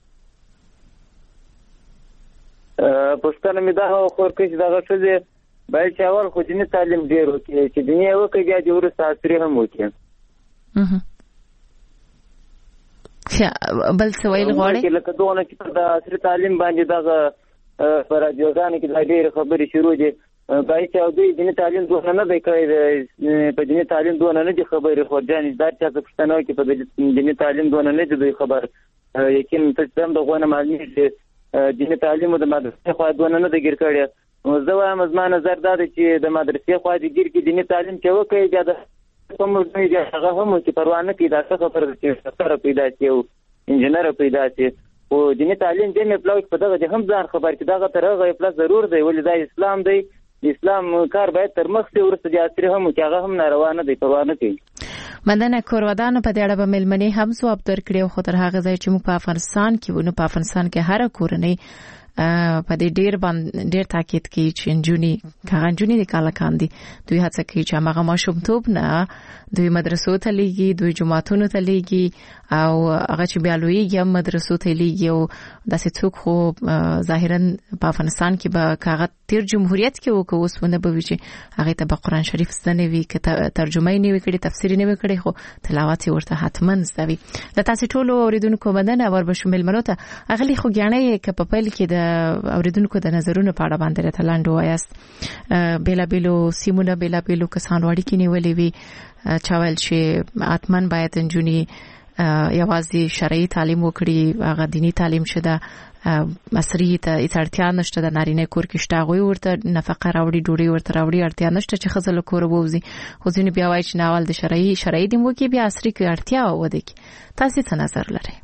G: پښتنه مې دا خو کې دغه څه باید چې اول خو دیني تعلیم ډیر وکړي چې دنیا وکړي بیا د ورسته عصري هم وکړي
D: چې بل څه ویل غواړي
G: لکه دونه چې د عصري تعلیم باندې دغه پر راډیوګانو کې د ډېر خبرې شروع دي باید چې دوی دیني تعلیم دونه نه دی کړی په دیني تعلیم دونه نه دي خبرې خو ځان دا چې پښتنو کې په دیني تعلیم دونه نه دي خبر یقین ته هم دغه معلومه چې دیني تعلیم د مدرسې خو دونه نه دی ګر کړی زه وایم زما نظر دا دی چې د مدرسې خو د ګر کې دیني تعلیم چې وکړي دا کوم ځای دی هغه هم چې پروا نه کوي دا څه خبره چې سره پیدا شي او انجنیر پیدا شي او دیني تعلیم دې مې بلوک په دغه هم ځان خبر کې دغه ترغه پلاس ضرور دی ولې دا اسلام دی اسلام کار باید تر مخ ته ورسته د عصري هم چې هغه هم ناروا نه دی پروا نه کوي
D: مننه کورودان په دې اړه به ملمنې هم ځواب درکړي خو تر هغه ځای چې موږ په افغانستان کې ونه په افغانستان کې هر کورنۍ په دې ډېر تاکید کوي چې انجونی د کالکان دي دوی هڅه کوي چې هغه ماشومتوب نه دوی مدرسو ته لیږي دوی جماعتونو ته لیږي او هغه چې بیا لویږي هم مدرسو ته لیږي او داسې څوک خو ظاهرا په افغانستان کې به کاغه تیر جمهوریت کې وکړو وسونه به وي چې هغه ته به قرآن شریف زده نه وي ترجمه نه وي کړي تفسیر نه وي کړي خو تلاوت ورته حتما زده وي د تاسو ټولو اوریدونکو مننه ور بشمل ملوته اغلی خو ګڼې ک په پیل کې د اوریدونکو د نظرونو په اړه باندې تلاندو وایست بیلا بیلو سیمونه بیلا بیلو کسان وړي کې نیولې وي چاول چې اتمن باید انجونی یوازې شرعي تعلیم وکړي هغه دینی تعلیم شده عصري ته اړتیا نشته د نارینه کور کې شته غوي ورته نفقه راوړي ډوډۍ ورته راوړي اړتیا نشته چې خزل کور ووزي خو ځینې بیا وایي چې ناول د شرعي دیم وکي بیا عصري کې اړتیا وده کی تاسو څه نظر لرئ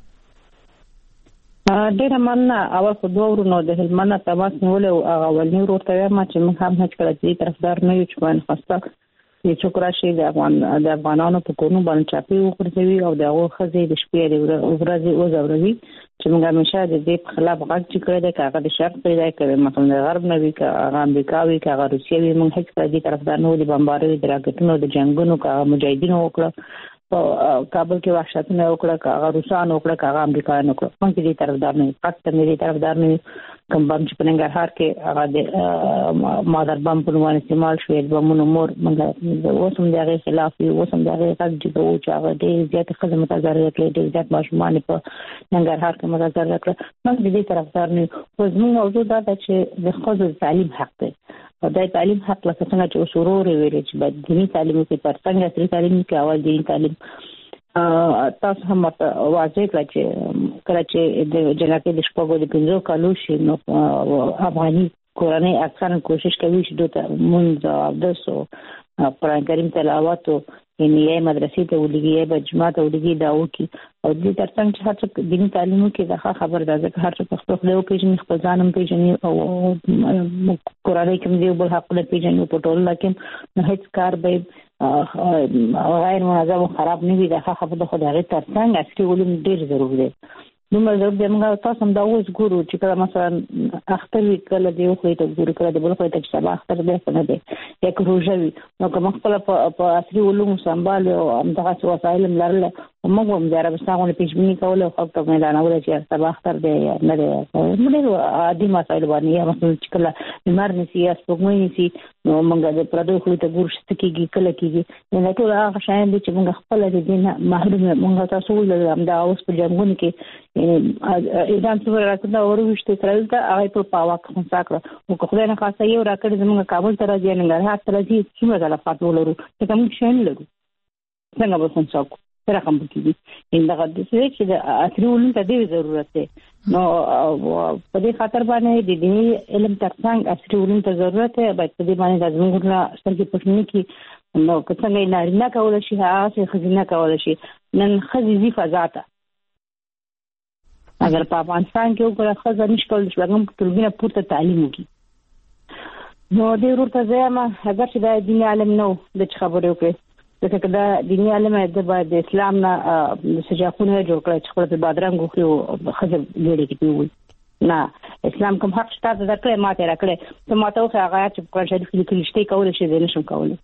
E: ډېر مننه اول خو دوه ورونو د هلمند تماس نیول او اولنی ورته ما چې موږ هم هیڅ کله دې طرفدار نه یو چې باندې خاصه چې څوک راشي د افغانانو په کونو باندې چاپی وګرځوي او دغه خزې د شپې د ورځې وزوروي چې موږ همیشه د دې په خلاف غږ چې کړی دی کاغه د شرط پیدا کوي مثلا د غرب نه وی کاغه امریکا وی کاغه روسیه وی موږ هیڅ کله دې طرفدار نه ودی بمباري د راکټونو د جنگونو کاغه مجاهدینو وکړه په کابل کې وحشتونه وکړه کاغه روسان وکړه کاغه امریکایانو وکړه موږ دې طرفدار نه پاکستان دې طرفدار نه کوم بم چې په ننګرهار کې هغه د مادر بم په نوم استعمال شوی بمونو مور موږ اوسم دغه خلاف اوسم دغه غږ چې چې هغه دې زیات خدمت ازارې کړې دې زیات ماشومان په ننګرهار کې مدار کړ موږ دې طرفدار نه خو زموږ موضوع دا چې د خځو تعلیم حق دی او د تعلیم حق لکه څنګه چې شروع ویل چې د دیني تعلیم کې تر څنګه عصري تعلیم کې اول دیني تعلیم تاسو هم واضح کړئ چې کله چې د جنګ د شپږو د 15 کالو شي نو افغاني کورنۍ اکثرا کوشش کوي چې دوی مونږ د دسو قرآن کریم تلاوت او یې مدرسې ته ولګي به جماعت ته ولګي دا وکي او دې ترڅنګ چې هر څه دیني تعلیم کې دا خبر ده چې هر څه په خپل کې خپل ځانم پیژني او قرآن کریم دی بل حق له پیژني په ټول لکه هیڅ کار به غیر منظم خراب نه وي دا خبره د خدای ترڅنګ اصلي علوم ډیر ضروري دي نو موږ د موږ تاسو هم دا اوس ګورو چې کله مثلا اختر کله دی خو ته ګورو کله د بل خو ته چې اختر به څنګه دی یک روزوي نو کوم خپل په اصلي علوم سمبال او همدغه وسایل لرل موږ هم د عربستان په پیژنې کول او خپل میدان اول چې سبا اختر دی نه دی موږ عادي مسایل باندې مثلا چې کله بیمار نسی یا سپوږمۍ نسی نو موږ د پردو خو ته ګور شته کېږي کله کېږي نو ټول هغه شاین دي چې موږ خپل د دین محروم موږ تاسو ولر هم دا اوس په جنگونو کې ایران څو راکړه اوروشته ترل ته هغه په پاواک څنګه کړ او خدای نه خاصه یو راکړ زموږ کابل ته راځي نه هغه تر دې چې موږ غلا فاټو لرو ته کوم شین لرو څنګه به څنګه سره کوم کېږي ان دغه د څه چې د اصلي علوم ته ډېر ضرورت دی نو په دې خاطر باندې د دې علم ترڅنګ اصلي علوم ته ضرورت دی باید په دې باندې د زموږ نه سترګې پښنې کې نو څنګه نارینه کول شي هغه خزینه کول شي نن خزي فضا ته اگر په افغانستان کې وګړه خزه نشکول شي هغه ټولګینه پورته تعلیم وکړي نو دې ورته ځما اگر چې د دیني عالم نو د خبرو کې ځکه دا دیني عالم د اسلام نه سجاخونه جوړ کړی چې خپل بادرنګ خو خزه جوړې کیږي وي نه اسلام کوم حق شته درکړې ماته راکړې ته ماته خو هغه چې قرآن شریف کې نشته کول شي زه نشم کولای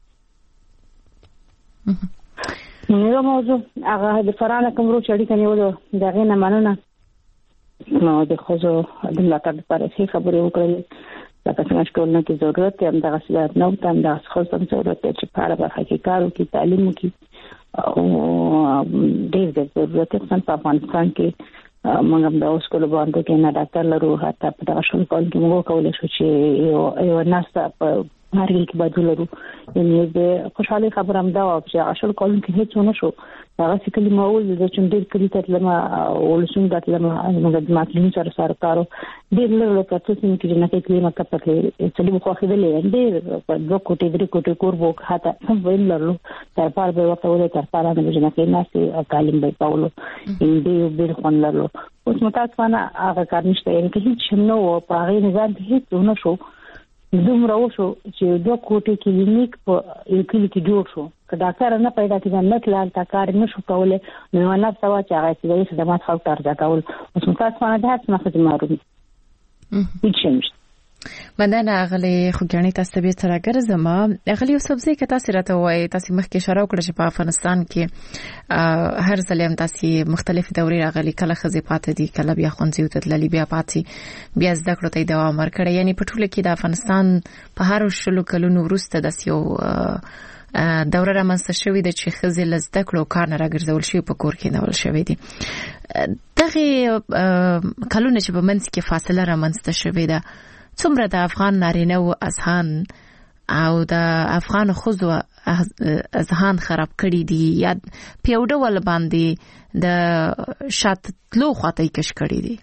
E: نو موضوع هغه د فرانه کوم ورو چړې کني ولو دا غي نه مننه نو د خوځو د ملاتړ لپاره هیڅ خبرې وکړلې لکه څنګه چې ټولنه کې ضرورت هم دغه سلات نو تم د خوځو ضرورت چې په اړه حقیقت او تعلیم کې ډېر د ضرورت څخه په افغانستان کې موږ هم د اوس کولو باندې کې نه ډاکټر لرو حتی په دغه شول کول کې موږ کولای شو چې یو ناسته په هرګل کې بدل لرو یعنی د خوشحالي خبر هم دا چې اشل کول کې هیڅ ونه شو هغه څه کلی ماول د چندې کلی ته لمه ولسون دات لمه موږ د ماکلین سره کارو ډېر له کارته چې نه کې کلی مکه پکې چې موږ خو خېدلې ډېر په 2 کوټې 3 کوټې کور وو حتی هم ویل لرلو تر پاره به وته ولې تر پاره نه جنا کې ناسي تعلیم به پاولو دې ډېر خون لرلو اوس متاسفانه هغه کار نشته یعنی کې هیڅ نو په هغه نظام هیڅ ونه شو دومره وشو چې 2 کوټې کلینیک په یو کلی کې جوړ شو که ډاکټر نه پیدا کېږي نه تلل تا کار نشو کولای نو نه سوا چې هغه چې د خدمات خلک ترجا کول اوس متاسفانه ده څه نه معلومه هیڅ نشته
D: بندانه اغلی خوګانی تاسو به سره ګرځم اغلی یو سبزی که تاسو راته وای تاسو مخکې اشاره وکړه چې په افغانستان کې هر ځلیم تاسو مختلف دورې راغلي کله خزي پاتې دي کله بیا خونځي او تدللی بیا پاتې بیا زده کړو ته دوام ورکړي یعنی په ټوله کې د افغانستان په هر شلو کلونو وروسته د یو دوره رامنځته شوې ده چې خزي لزده کړو کار نه راګرځول شي په کور کې نول شوې دي دغه کلونه چې په منځ کې فاصله رامنځته شوې ده څومره د افغان نارینه او اذهان او د افغان ښځو اذهان خراب کړي دي یا پیوډه ول باندې د شاتلو خاطی کش کړي دي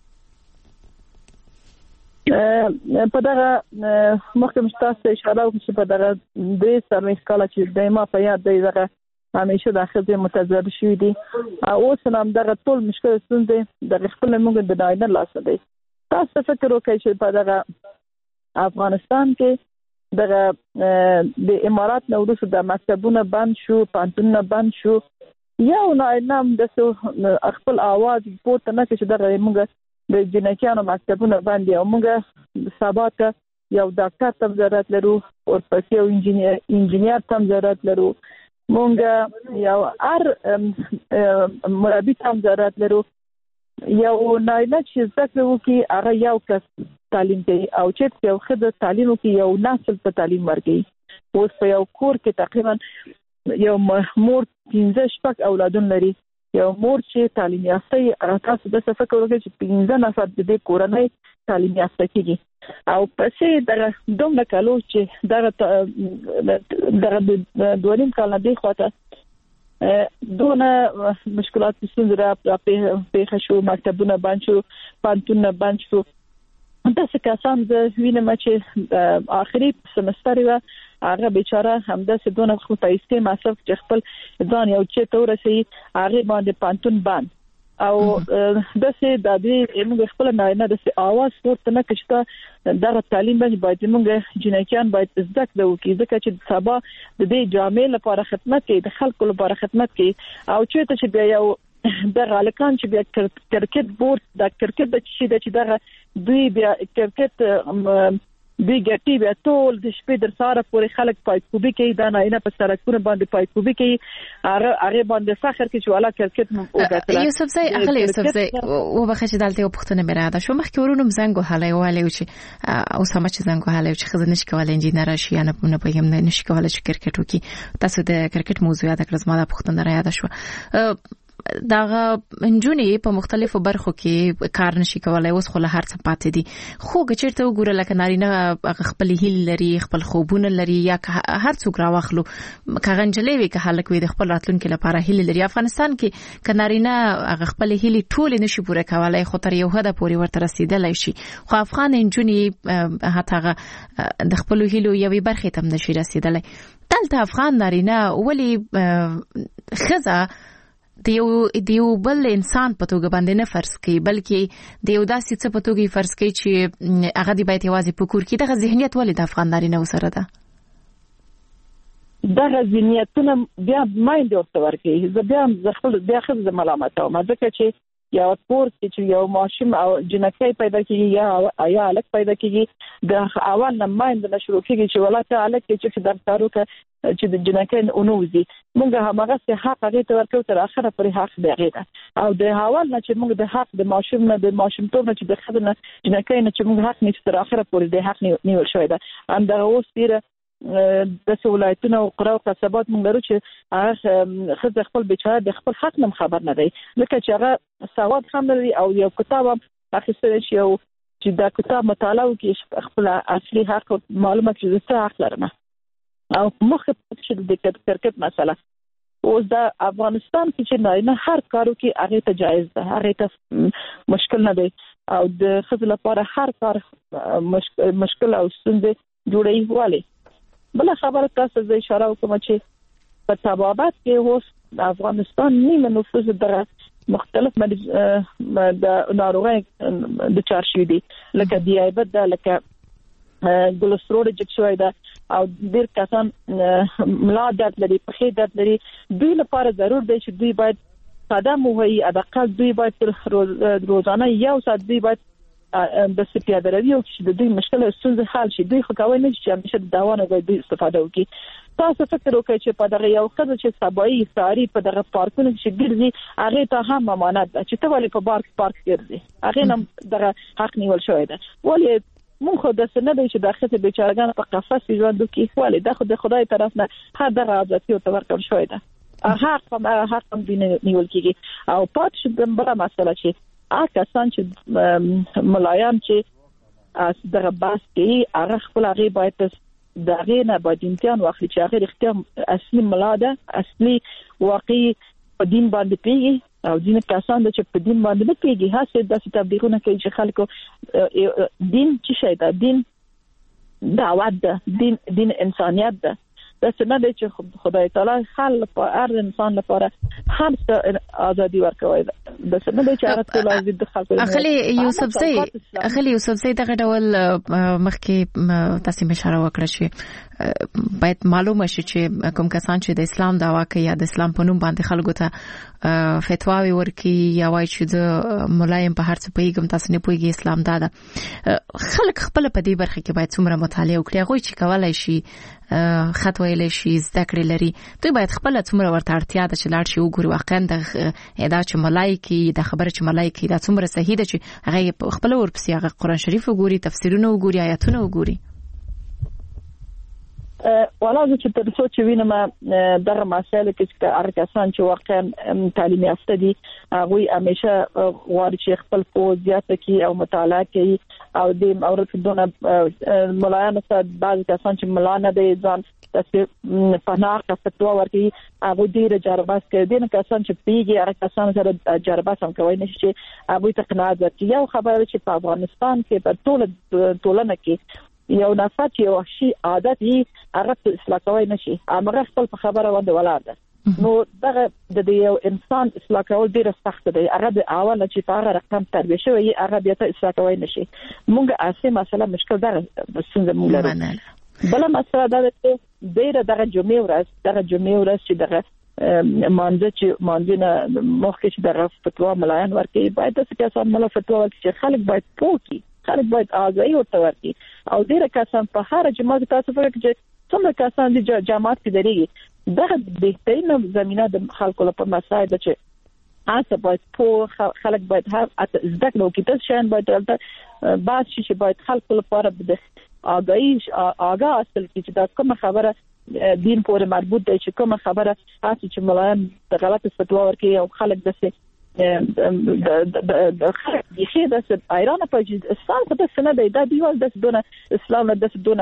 B: په دغه مخکې مستاسه اشاره وکړه چې په دغه 3 سرمایه کال چې دایمه په یاد دی دغه همیشه داخله متضرر شوی دي او اوس هم دغه ټول مشکل ستونزې د خپل موږ د داینه لاس دی تاسو فکر وکړئ چې په دغه افغانستان کې دغه د امارات نو وروسته د مکتبونه بند شو پانتونونه بند شو یو نام د خپل आवाज پورته نه چې دغه موږ د جنکیانو مکتبونه باندې او موږ ثبات یو ډاکټر ته ضرورت لرو او پس یو انجینیر ته ضرورت لرو موږ یو مربي ته ضرورت لرو یو نایله چې زده وکي هغه یو کس تعلیم کوي او چې یو خدای تعلیم کوي یو نسل ته تعلیم ورکوي اوس په یو کور کې تقریبا یو مور 15 اولادون لري یو مور چې تعلیم یافته تاسو د څه فکر وکړئ چې 15 نفر د کورنۍ تعلیم یافته کیږي او پسې دغه دومره کالو چې دغه 2.5 کال نه دی خواته دونه مشکلات څنګه په شو مکتبونه بند شو پانتونونه بند شو داسې کسان د وینم چې آخري سمستر و هغه بیچاره همداسې دونه خو پیسې مصرف چې خپل ځان یو چې تورسي هغه باندې پانتون بند او داسې د دې موږ خپل نه داسې आवाज ورته نه کښته دغه تعلیم باید موږ جنکیان باید زده کړو چې ځکه چې سبا د دې جامع لپاره خدمت کوي د خلکو لپاره خدمت کوي او چې بیا یو د غالکان چې بیا کرکټ بورډ د کرکټ د چې دغه دوی بیا کرکټ دوی ګټي بیا ټول د شپې در سره پورې خلک پایکوبي کوي دا نه په سرکونه باندې پایکوبي کوي هغه باندې فخر کوي چې والا کرکټ وګټل
D: یوسف زئی اخلي یوسف زئی او بخښ دالته یو پښتنه مراده شو مخکې ورونم زنګو حالای والي چې او سمه چې زنګو حالای چې خزنه نشي کولای انجینر شي یا نه پېم نه نشي کولای چې کرکټ وکي تاسو د کرکټ موضوع یاد کړئ زما د پښتنه را یاد شو داغه انجونی په مختلفو برخو کې کار نشي کولای اوس خو له هر څه پاتې دي خو چیرته وګوره لکه نارینه خپل هیل لري خپل خوبونه لري یا هر څوک راوخلو کغنجلې وي که هلک وي د خپل راتلونکو لپاره هیل لري افغانستان کې کنارینه خپل هیل ټول نشي پوره کولای خو تر یو حد پورې ورته رسیدلای شي خو افغان انجونی هغه د خپل هیلو یوې برخې ته نشي رسیدلای دلته افغان نارینه ولی خزه دیو بل انسان په توګه باندې نه فرض کوي بلکې دیو داسې څه په توګه فرض کوي چې هغه دی باید یوازې په کور کې دغه ذهنیت ولې د افغان نارینه سره ده
B: دغه ذهنیتونه بیا مایند ورته ورکوي زه بیا خپل ملامت او ځکه چې یا کور چې یو ماشوم او جنکۍ پیدا کیږي یا الک پیدا کیږي د اول نه مایند نه شروع کیږي چې ولته الک چې در کارو چې د جنکۍ اونوزي موږ هغه څه حق هغه ته ورکو تر اخره پرې حق دی غیره او د اول نه چې موږ د حق د ماشوم نه د ماشومتوب نه چې د خدای نه جنکۍ نه چې موږ حق نشته تر اخره پرې د حق نیول شوی دا اندر اوس پیره د ولایتونو او قرا او قصبات موږ لرو چې هغه خزه خپل بچاره د خپل حق نه خبر نه دی لکه چې هغه سواد هم لري او یو کتاب اخیستل شي او چې دا کتاب مطالعه وکړي خپل اصلي حق معلومات چې څه حق لرنه او مخه چې د کرکټ مسله اوس د افغانستان کې چې نه هر کارو کې هغه ته جایز ده هغه ته مشکل نه دی او د خزه لپاره هر کار مشکل او ستونزې جوړي واله بل خبره تاسو زه اشاره وکم چې په تبابات کې اوس د افغانستان نیمه نفوس د مختلف د ناروغۍ د چارشي دي لکه دیابت ده لکه ګلسترول جګ شوی ده او ډیر کسان ملا درد لري پخې درد لري دوی لپاره ضرور دی چې دوی باید قدم وهي ادقل دوی باید روزانه یو ساعت دوی باید د سپیاده روي او چې د دوی مشکل ستونزې حل شي دوی خو کوي نه چې همیشه د داوانه دوی استفاده وکړي تاسو فکر وکړئ چې په دغه یو خزه چې سبایي ساری په دغه پارکونو کې ګرځي هغه ته هم امانت ده چې ته ولې په پارک ګرځي هغه نه دغه حق نیول شوی ده ولې مونږ خو د سند چې د خزه بیچارهګان په قفس کې ژوند کوي ولې د خو د خدای طرف نه هر دغه عزت او تورکم شوی ده حق هم دین نیول کیږي او پات شو بل مسله چې کسان چې ملایان چې دغه باس کې هغه خپل هغه باید دغه نه باید امتحان واخلي چې هغه اختیار اصلي ملاده اصلي واقعي په دین باندې پیږي او دین کسان چې په دین باندې نه پیږي هڅه د تبلیغونه کوي چې خلکو دین چې شي دا دین دعوت ده دین انسانیت ده د سند چې خدای تعالی هر انسان لپاره هر څه ازادي ورکوي د سند چې هغه ټول د خلکو
D: اخلي یوسف زئی دغه ډول مخکې تاسو اشاره وکړه چې باید معلومه شي چې کوم کسان چې د اسلام دعوا کوي یا د اسلام په نوم باندې خلکو ته فتواوي ورکي یا وایي چې د ملایم په هر څه پیغام تاسو نه پويږي اسلام دا خلک خپل په دې برخه کې باید څومره مطالعه وکړي هغه چې کولای شي خط ویلې شي زده کړې لري دوی باید خپل څومره ورته اړتیا ده چې لاړ شي وګوري واقعا د ادا چې ملایکی د خبره چې ملایکی دا څومره صحیح ده چې هغه خپل ورپسې هغه قرآن شریف وګوري تفسیرونه وګوري آیاتونه وګوري
B: ولاځ چې تر څو چې وینم دغه مسایل کې هر کسان چې واقعا تعلیم یافته دي هغه همیشه غواړي چې خپل پوهه زیاته کړي او مطالعه کوي او د اورتونه ملایانو سره بعض کسان چې ملانه دي ځان تاسو پناه کا فتوا ورکړي هغه ډیره جرباس کوي د کسان چې پیږي هر کسان سره جرباس هم کوي نشي هغه ته قناعت ورکړي یو خبره چې په افغانستان کې په ټولنه کې یو نفس یو شی عادت یې هغه اصلاح کوي نشي هغه خپل په خبره ونده ولاده نو دغه د یو انسان اصلاح کول ډیره سخت دی هغه د اوله چې هغه رقم تربیه شوی هغه بیا ته اصلاح کوي نشي مونږه اساسي مسله مشکل ده څنګه مونږ لرو بل مسله دا ده ډیره دغه جمعې ورځ چې دغه مانځنه مخکې چې دغه فتوا ملایان ورکړي باید تاسو کسان مله فتوا ورکړي چې خلک باید پوهی خلک باید آگاهی ورته ورکړي او ډیره کسان په هر جماعت تاسو فکر چې څومره کسان د جماعت کې درېږي دا بهترینه زمينه د خلکو لپاره مساعد چې تاسو باید په خلک باید هر زده کړو کې تاسو شان باید درته باز چې باید خلکو لپاره د آگاه اصل کې چې دا کومه خبره دین پورې مربوط دی چې کومه خبره تاسو چې ملایان د غلط فتوا ورکړي او خلک دسه د خلک دي د ایران په اسلام په څه نه دی دا دیوال د دونه اسلام د دونه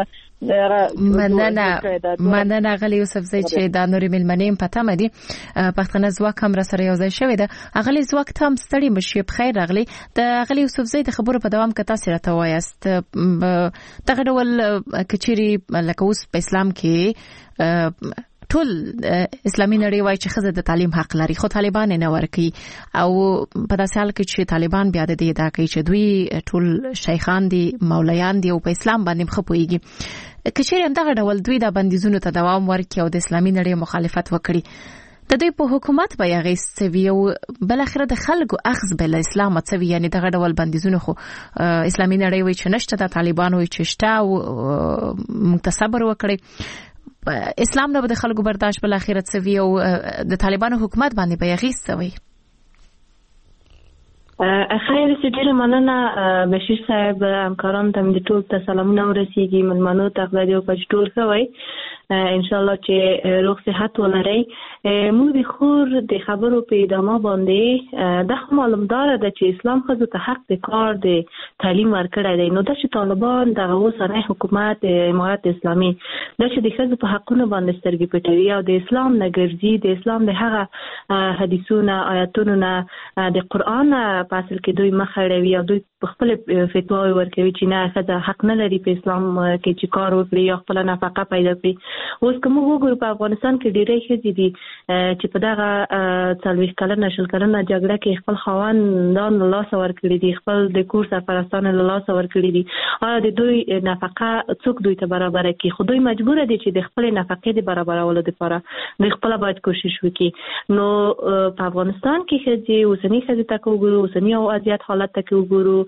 D: مننه غلی یوسف زئی چې د نوري ملمنیم پته مدي پښتنه ځواک هم را سره یو ځای شوی ده غلی ځواک تام ستړي مشي بخیر غلی د غلی یوسف زئی د خبرو په دوام کې تاسو راته وایست دغه ډول کچيري لکه اوس په اسلام کې ټول اسلامي نړۍ وايي چې ښځه د تعلیم حق لري خو طالبان نه ورکي او په داسې حال کې چې طالبان بیا د دې دا کوي چې دوی ټول شیخان دي مولایان دي او په اسلام باندې مخپويږي کچېر هم دغه ډول دوی د بندیزونو ته دوام ورکړي او د اسلامي نړۍ مخالفت وکړي د دوی په حکومت به یې غیستوي او بل اخر د خلکو اخذ بل اسلام څوي یعنی دغه ډول بندیزونه خو اسلامي نړۍ وایي چې نشته د طالبان وایي چې شته او متصبر وکړي اسلام نه به د خلکو برداشت بل اخرت سوي او د طالبانو حکومت باندې به یې غیستوي
H: خیر سټیره مننه بشیر صاحب همکاران ته د ټول ته سلامونه ورسیږي ملمنو ته خدای دې په ټول خوي ان شاء الله چې روغ صحت ولري موږ د خور د خبرو په ادامه باندې د معلومدار ده چې اسلام خو ته حق د کار د تعلیم ورکړی دی نو د طالبان د اوسنۍ حکومت امارت اسلامي د چې د خځو په حقونو باندې سترګې پټوي او د اسلام نه ګرځي د اسلام د هغه حدیثونو آیاتونو نه د قران په اصل کې دوی مخړوي او دوی خپل فتوا ورکوي چې نه خځه حق نه لري په اسلام کې چې کار وکړي یا خپل نفقه پیدا کړي اوس کوم وګورو په افغانستان کې ډېرې ښځې دي چې په دغه 40 کلنه شل کلنه جګړه کې خپل خاوندان له لاسه ورکړي دي خپل د کور سرپرستان له لاسه ورکړي دي آیا د دوی نفقه څوک دوی ته برابر کړي خو دوی مجبور دي چې د خپل نفقې د برابرولو لپاره د خپل باید کوشش وکړي نو په افغانستان کې ښځې اوسنۍ ښځې ته وګورو اوسنۍ او اذیت حالت ته وګورو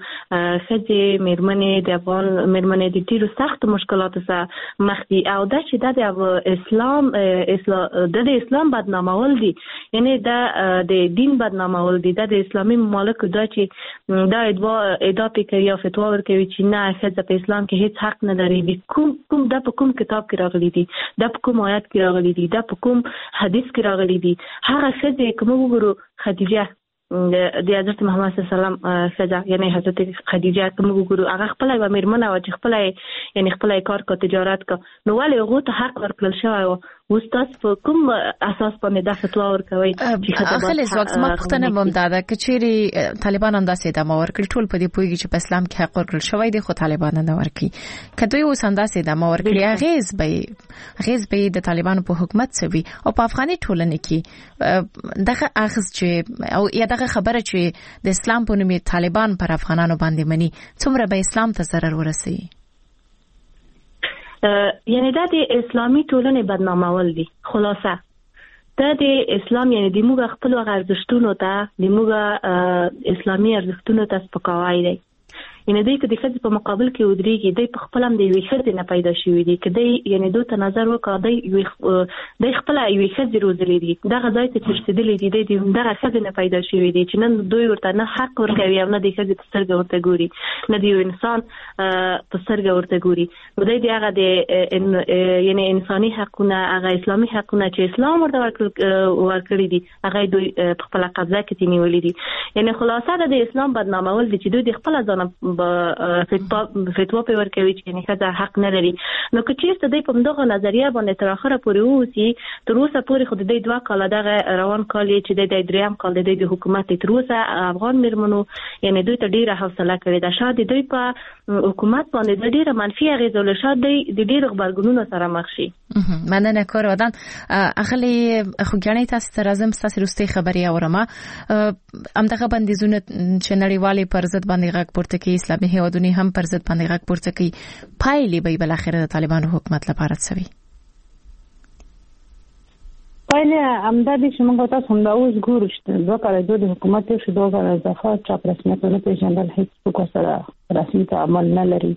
H: ښځې میرمنې د افغان میرمنې د ډېرو سخت مشکلاتو سره مخ دي او دا چې د اسلام د اسلام بدنامول دي یعنی د دین بدنامول دي د اسلامي مملکت دا چې دا ادعا کوي یا فتوا ورکوي چې نه ښځه په اسلام کې هیڅ حق نه لري کوم د کوم کتاب کې راغلي دي د کوم آیات کې راغلي دي د کوم حدیث کې راغلي دي هغه ښځه کوم وګورو خدیجه د حضرت محمد صلی الله علیه وسلم ښځه یعنی حضرت خدیجه کوم وګورو هغه خپل یو میرمنه او چې خپل یعنی خپل کار کو تجارت کو نو ولې هغه ته حق ورکړل شوی و استاد په کوم اساس باندې دا فتوا ورکوي چې
D: اخلي ځواک ما پښتنه بم داده کچيري طالبان انداسې د مور کړ ټول په دې پویږي چې په اسلام کې حق ورکړل شوی دی خو طالبان نه ورکړي کله یو انداسې د مور کړی غیز به د طالبانو په حکومت سوي او په افغاني ټولنه کې دغه اخذ چې او یا دغه خبره چې د اسلام په نوم طالبان پر افغانانو باندې مني څومره به اسلام ته ضرر ورسي
H: یعنی دا د اسلامي ټولنې بدنامول دي خلاصه دا د اسلام یعنی د موږ خپل ارزښتونو ته د موږ اسلامي ارزښتونو ته سپکاوی دی یعنی دوی که د ښځې په مقابل کې ودرېږي دوی په خپل هم د یوې ښځې نه پیدا شوي دي که دوی یعنی دوی ته نظر وکړه دوی خپله یوې ښځې روزلي دي دغه ځای ته چې رسېدلي دي دوی د دغه ښځې نه پیدا شوي دي چې نن دوی ورته نه حق ورکوي او نه د ښځې په سترګه ورته ګوري نه د یو انسان په سترګه ورته ګوري نو دوی د هغه د یعنی انساني حقونه هغه اسلامي حقونه چې اسلام ورته ورکړي دي هغه دوی په خپله قبضه کې نیولي دي یعنی خلاصه د اسلام بدنامول دي چې دوی د خپله ځانه فتوا په ورکوي چې نه ښځه حق نه لري نو که چیرته دوی په دغه نظریه باندې تر اخره پورې ووسی تر اوسه پورې خو د دوی 2 کال دغه روان کال چې د دریم کال د حکومت تر اوسه افغان میرمنو یعنی دوی ته ډیره حوصله کړې ده شاید دوی په حکومت باندې ډیره منفي اغیزه ولر شاید د ډیره خبرګونونو سره مخ شي
D: مننه کور ودان اخلي خو ګڼې تاسو ته راځم تاسو روستي خبري اورما امدغه بندیزونه چې نړیوالي پر ضد باندې غږ پورته کوي اسلامي هیوادونو هم پر ضد باندې غږ پورته کوي پایلې به بل اخر د طالبانو حکومت لپاره څه وي
E: پایلې امدادي چې موږ تاسو هم دا اوس ګورو چې دوه کال د حکومت شو دوه کال ځخه چا رسمیت نه پیژندل هیڅ څوک سره رسمي تعامل نه لري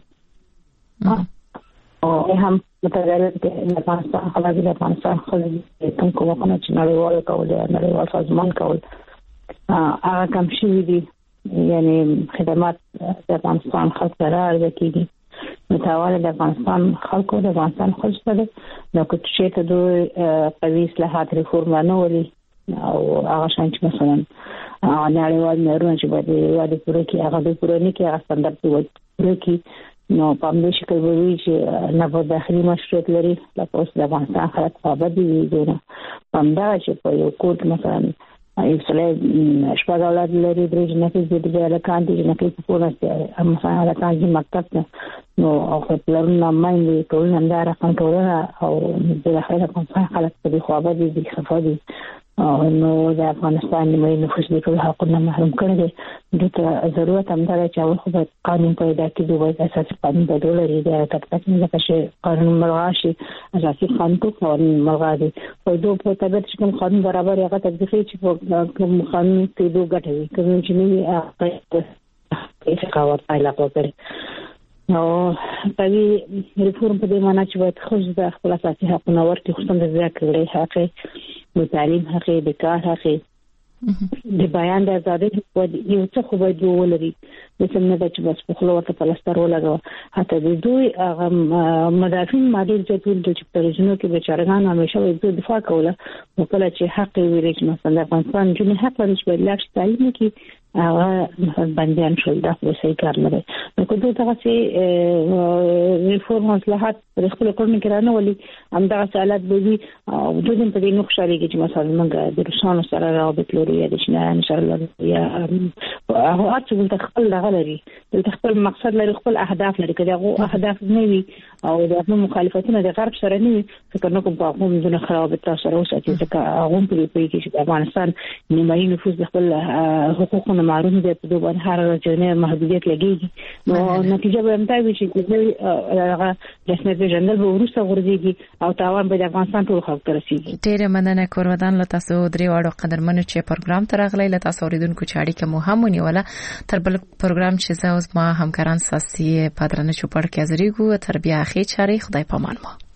E: او هم متغیر د افغانستان خلک د افغانستان خلک کوم کومه چې نړیوال کول نړیوال سازمان کول هغه کم شي دي یعنی خدمات د افغانستان خلک سره ورکیږي متواله د افغانستان خلکو د افغانستان خلک سره نو چې ته دوی قوي اصلاحات ریفورم نه ولي او هغه شان چې مثلا نړیوال معیارونه چې باید واده پوره کړي هغه د پوره نه کړي هغه ستاندرد پوره کړي نو په دې شکل وایي چې نه په داخلي مشروعیت لري لکه اوس د افغانستان خلک خوابه دي نه همدا چې په یو کوټ مثلا یو سړی شپږ اولاد لري درې جنکې دي د لکان دي جنکې په پوره مثلا لکان دي مکتب نو او خپلونه ماینده ټول نه دا رقم ټولنه او د داخلي افغانستان خلک په خوابه دي خفه دي نو د افغانستان د نفوس د ټول حقوقو محروم کړي دي دغه ضرورت هم دا چې خو په قانون پیدا کړي دوی اساسي قانون بدل لري د تطبیق نه کشي قانون ملغاشي اساسي قانون ملغادي په دوه په تبعیت چې قانون برابر هغه تطبیق چې په قانون کې دوه غټوي کوم چې نه هغه څه پایله کوي نو پدې ریفورم په دې معنی چې باید خو د خپل اساسي حقوقو ورته خصوصا د ذکر لري حق د تعلیم حق د کار حق د بیان د ازادۍ یو څه خو باید ولري د څنګه د چې بس په خلوت پلستر ولګو حتی د دوی هغه مدافعین ماډل چې ټول د چپترجنو کې بیچارهان همیشه د دفاع کوله په کله چې حق ویل چې مثلا افغانستان جن حق لري چې بل څه تعلیم کې هغه بنديان شول دا په صحیح کار نه دی نو کوم دغه چې ریفورم اصلاحات پر خپل کورن کې رانه ولي هم دا حالات به وي او د دې په دې نقشه لري چې مثلا موږ د روسانو سره رابط لري یا د شنه ان شاء الله یا هغه چې د خپل لغلري د خپل مقصد لري خپل اهداف لري کله اهداف نه وي او د مخالفتونو د غرب سره نه وي فکر نه کوم په کوم د خرابې تاسو اوسه چې هغه په دې کې چې افغانستان نیمایي نفوذ د خپل حقوقو معلوم دي په دوه هر ځنه محدودیت لګيږي نو نتیجه به هم دا وي چې هغه د سنت جنرال به ورسره ورځيږي او تاوان به د افغانستان ټول خلک ترسيږي
D: ډېر مننه کورودان له تاسو درې واړو قدرمنو چې پروګرام ته راغلی له تاسو اوریدونکو چې اړیکه مو هم ونیوله تر بل پروګرام چې زه اوس ما همکاران ساسي پادرنه چوپړ کې حاضرېږو تر بیا اخی چاري خدای پامان مو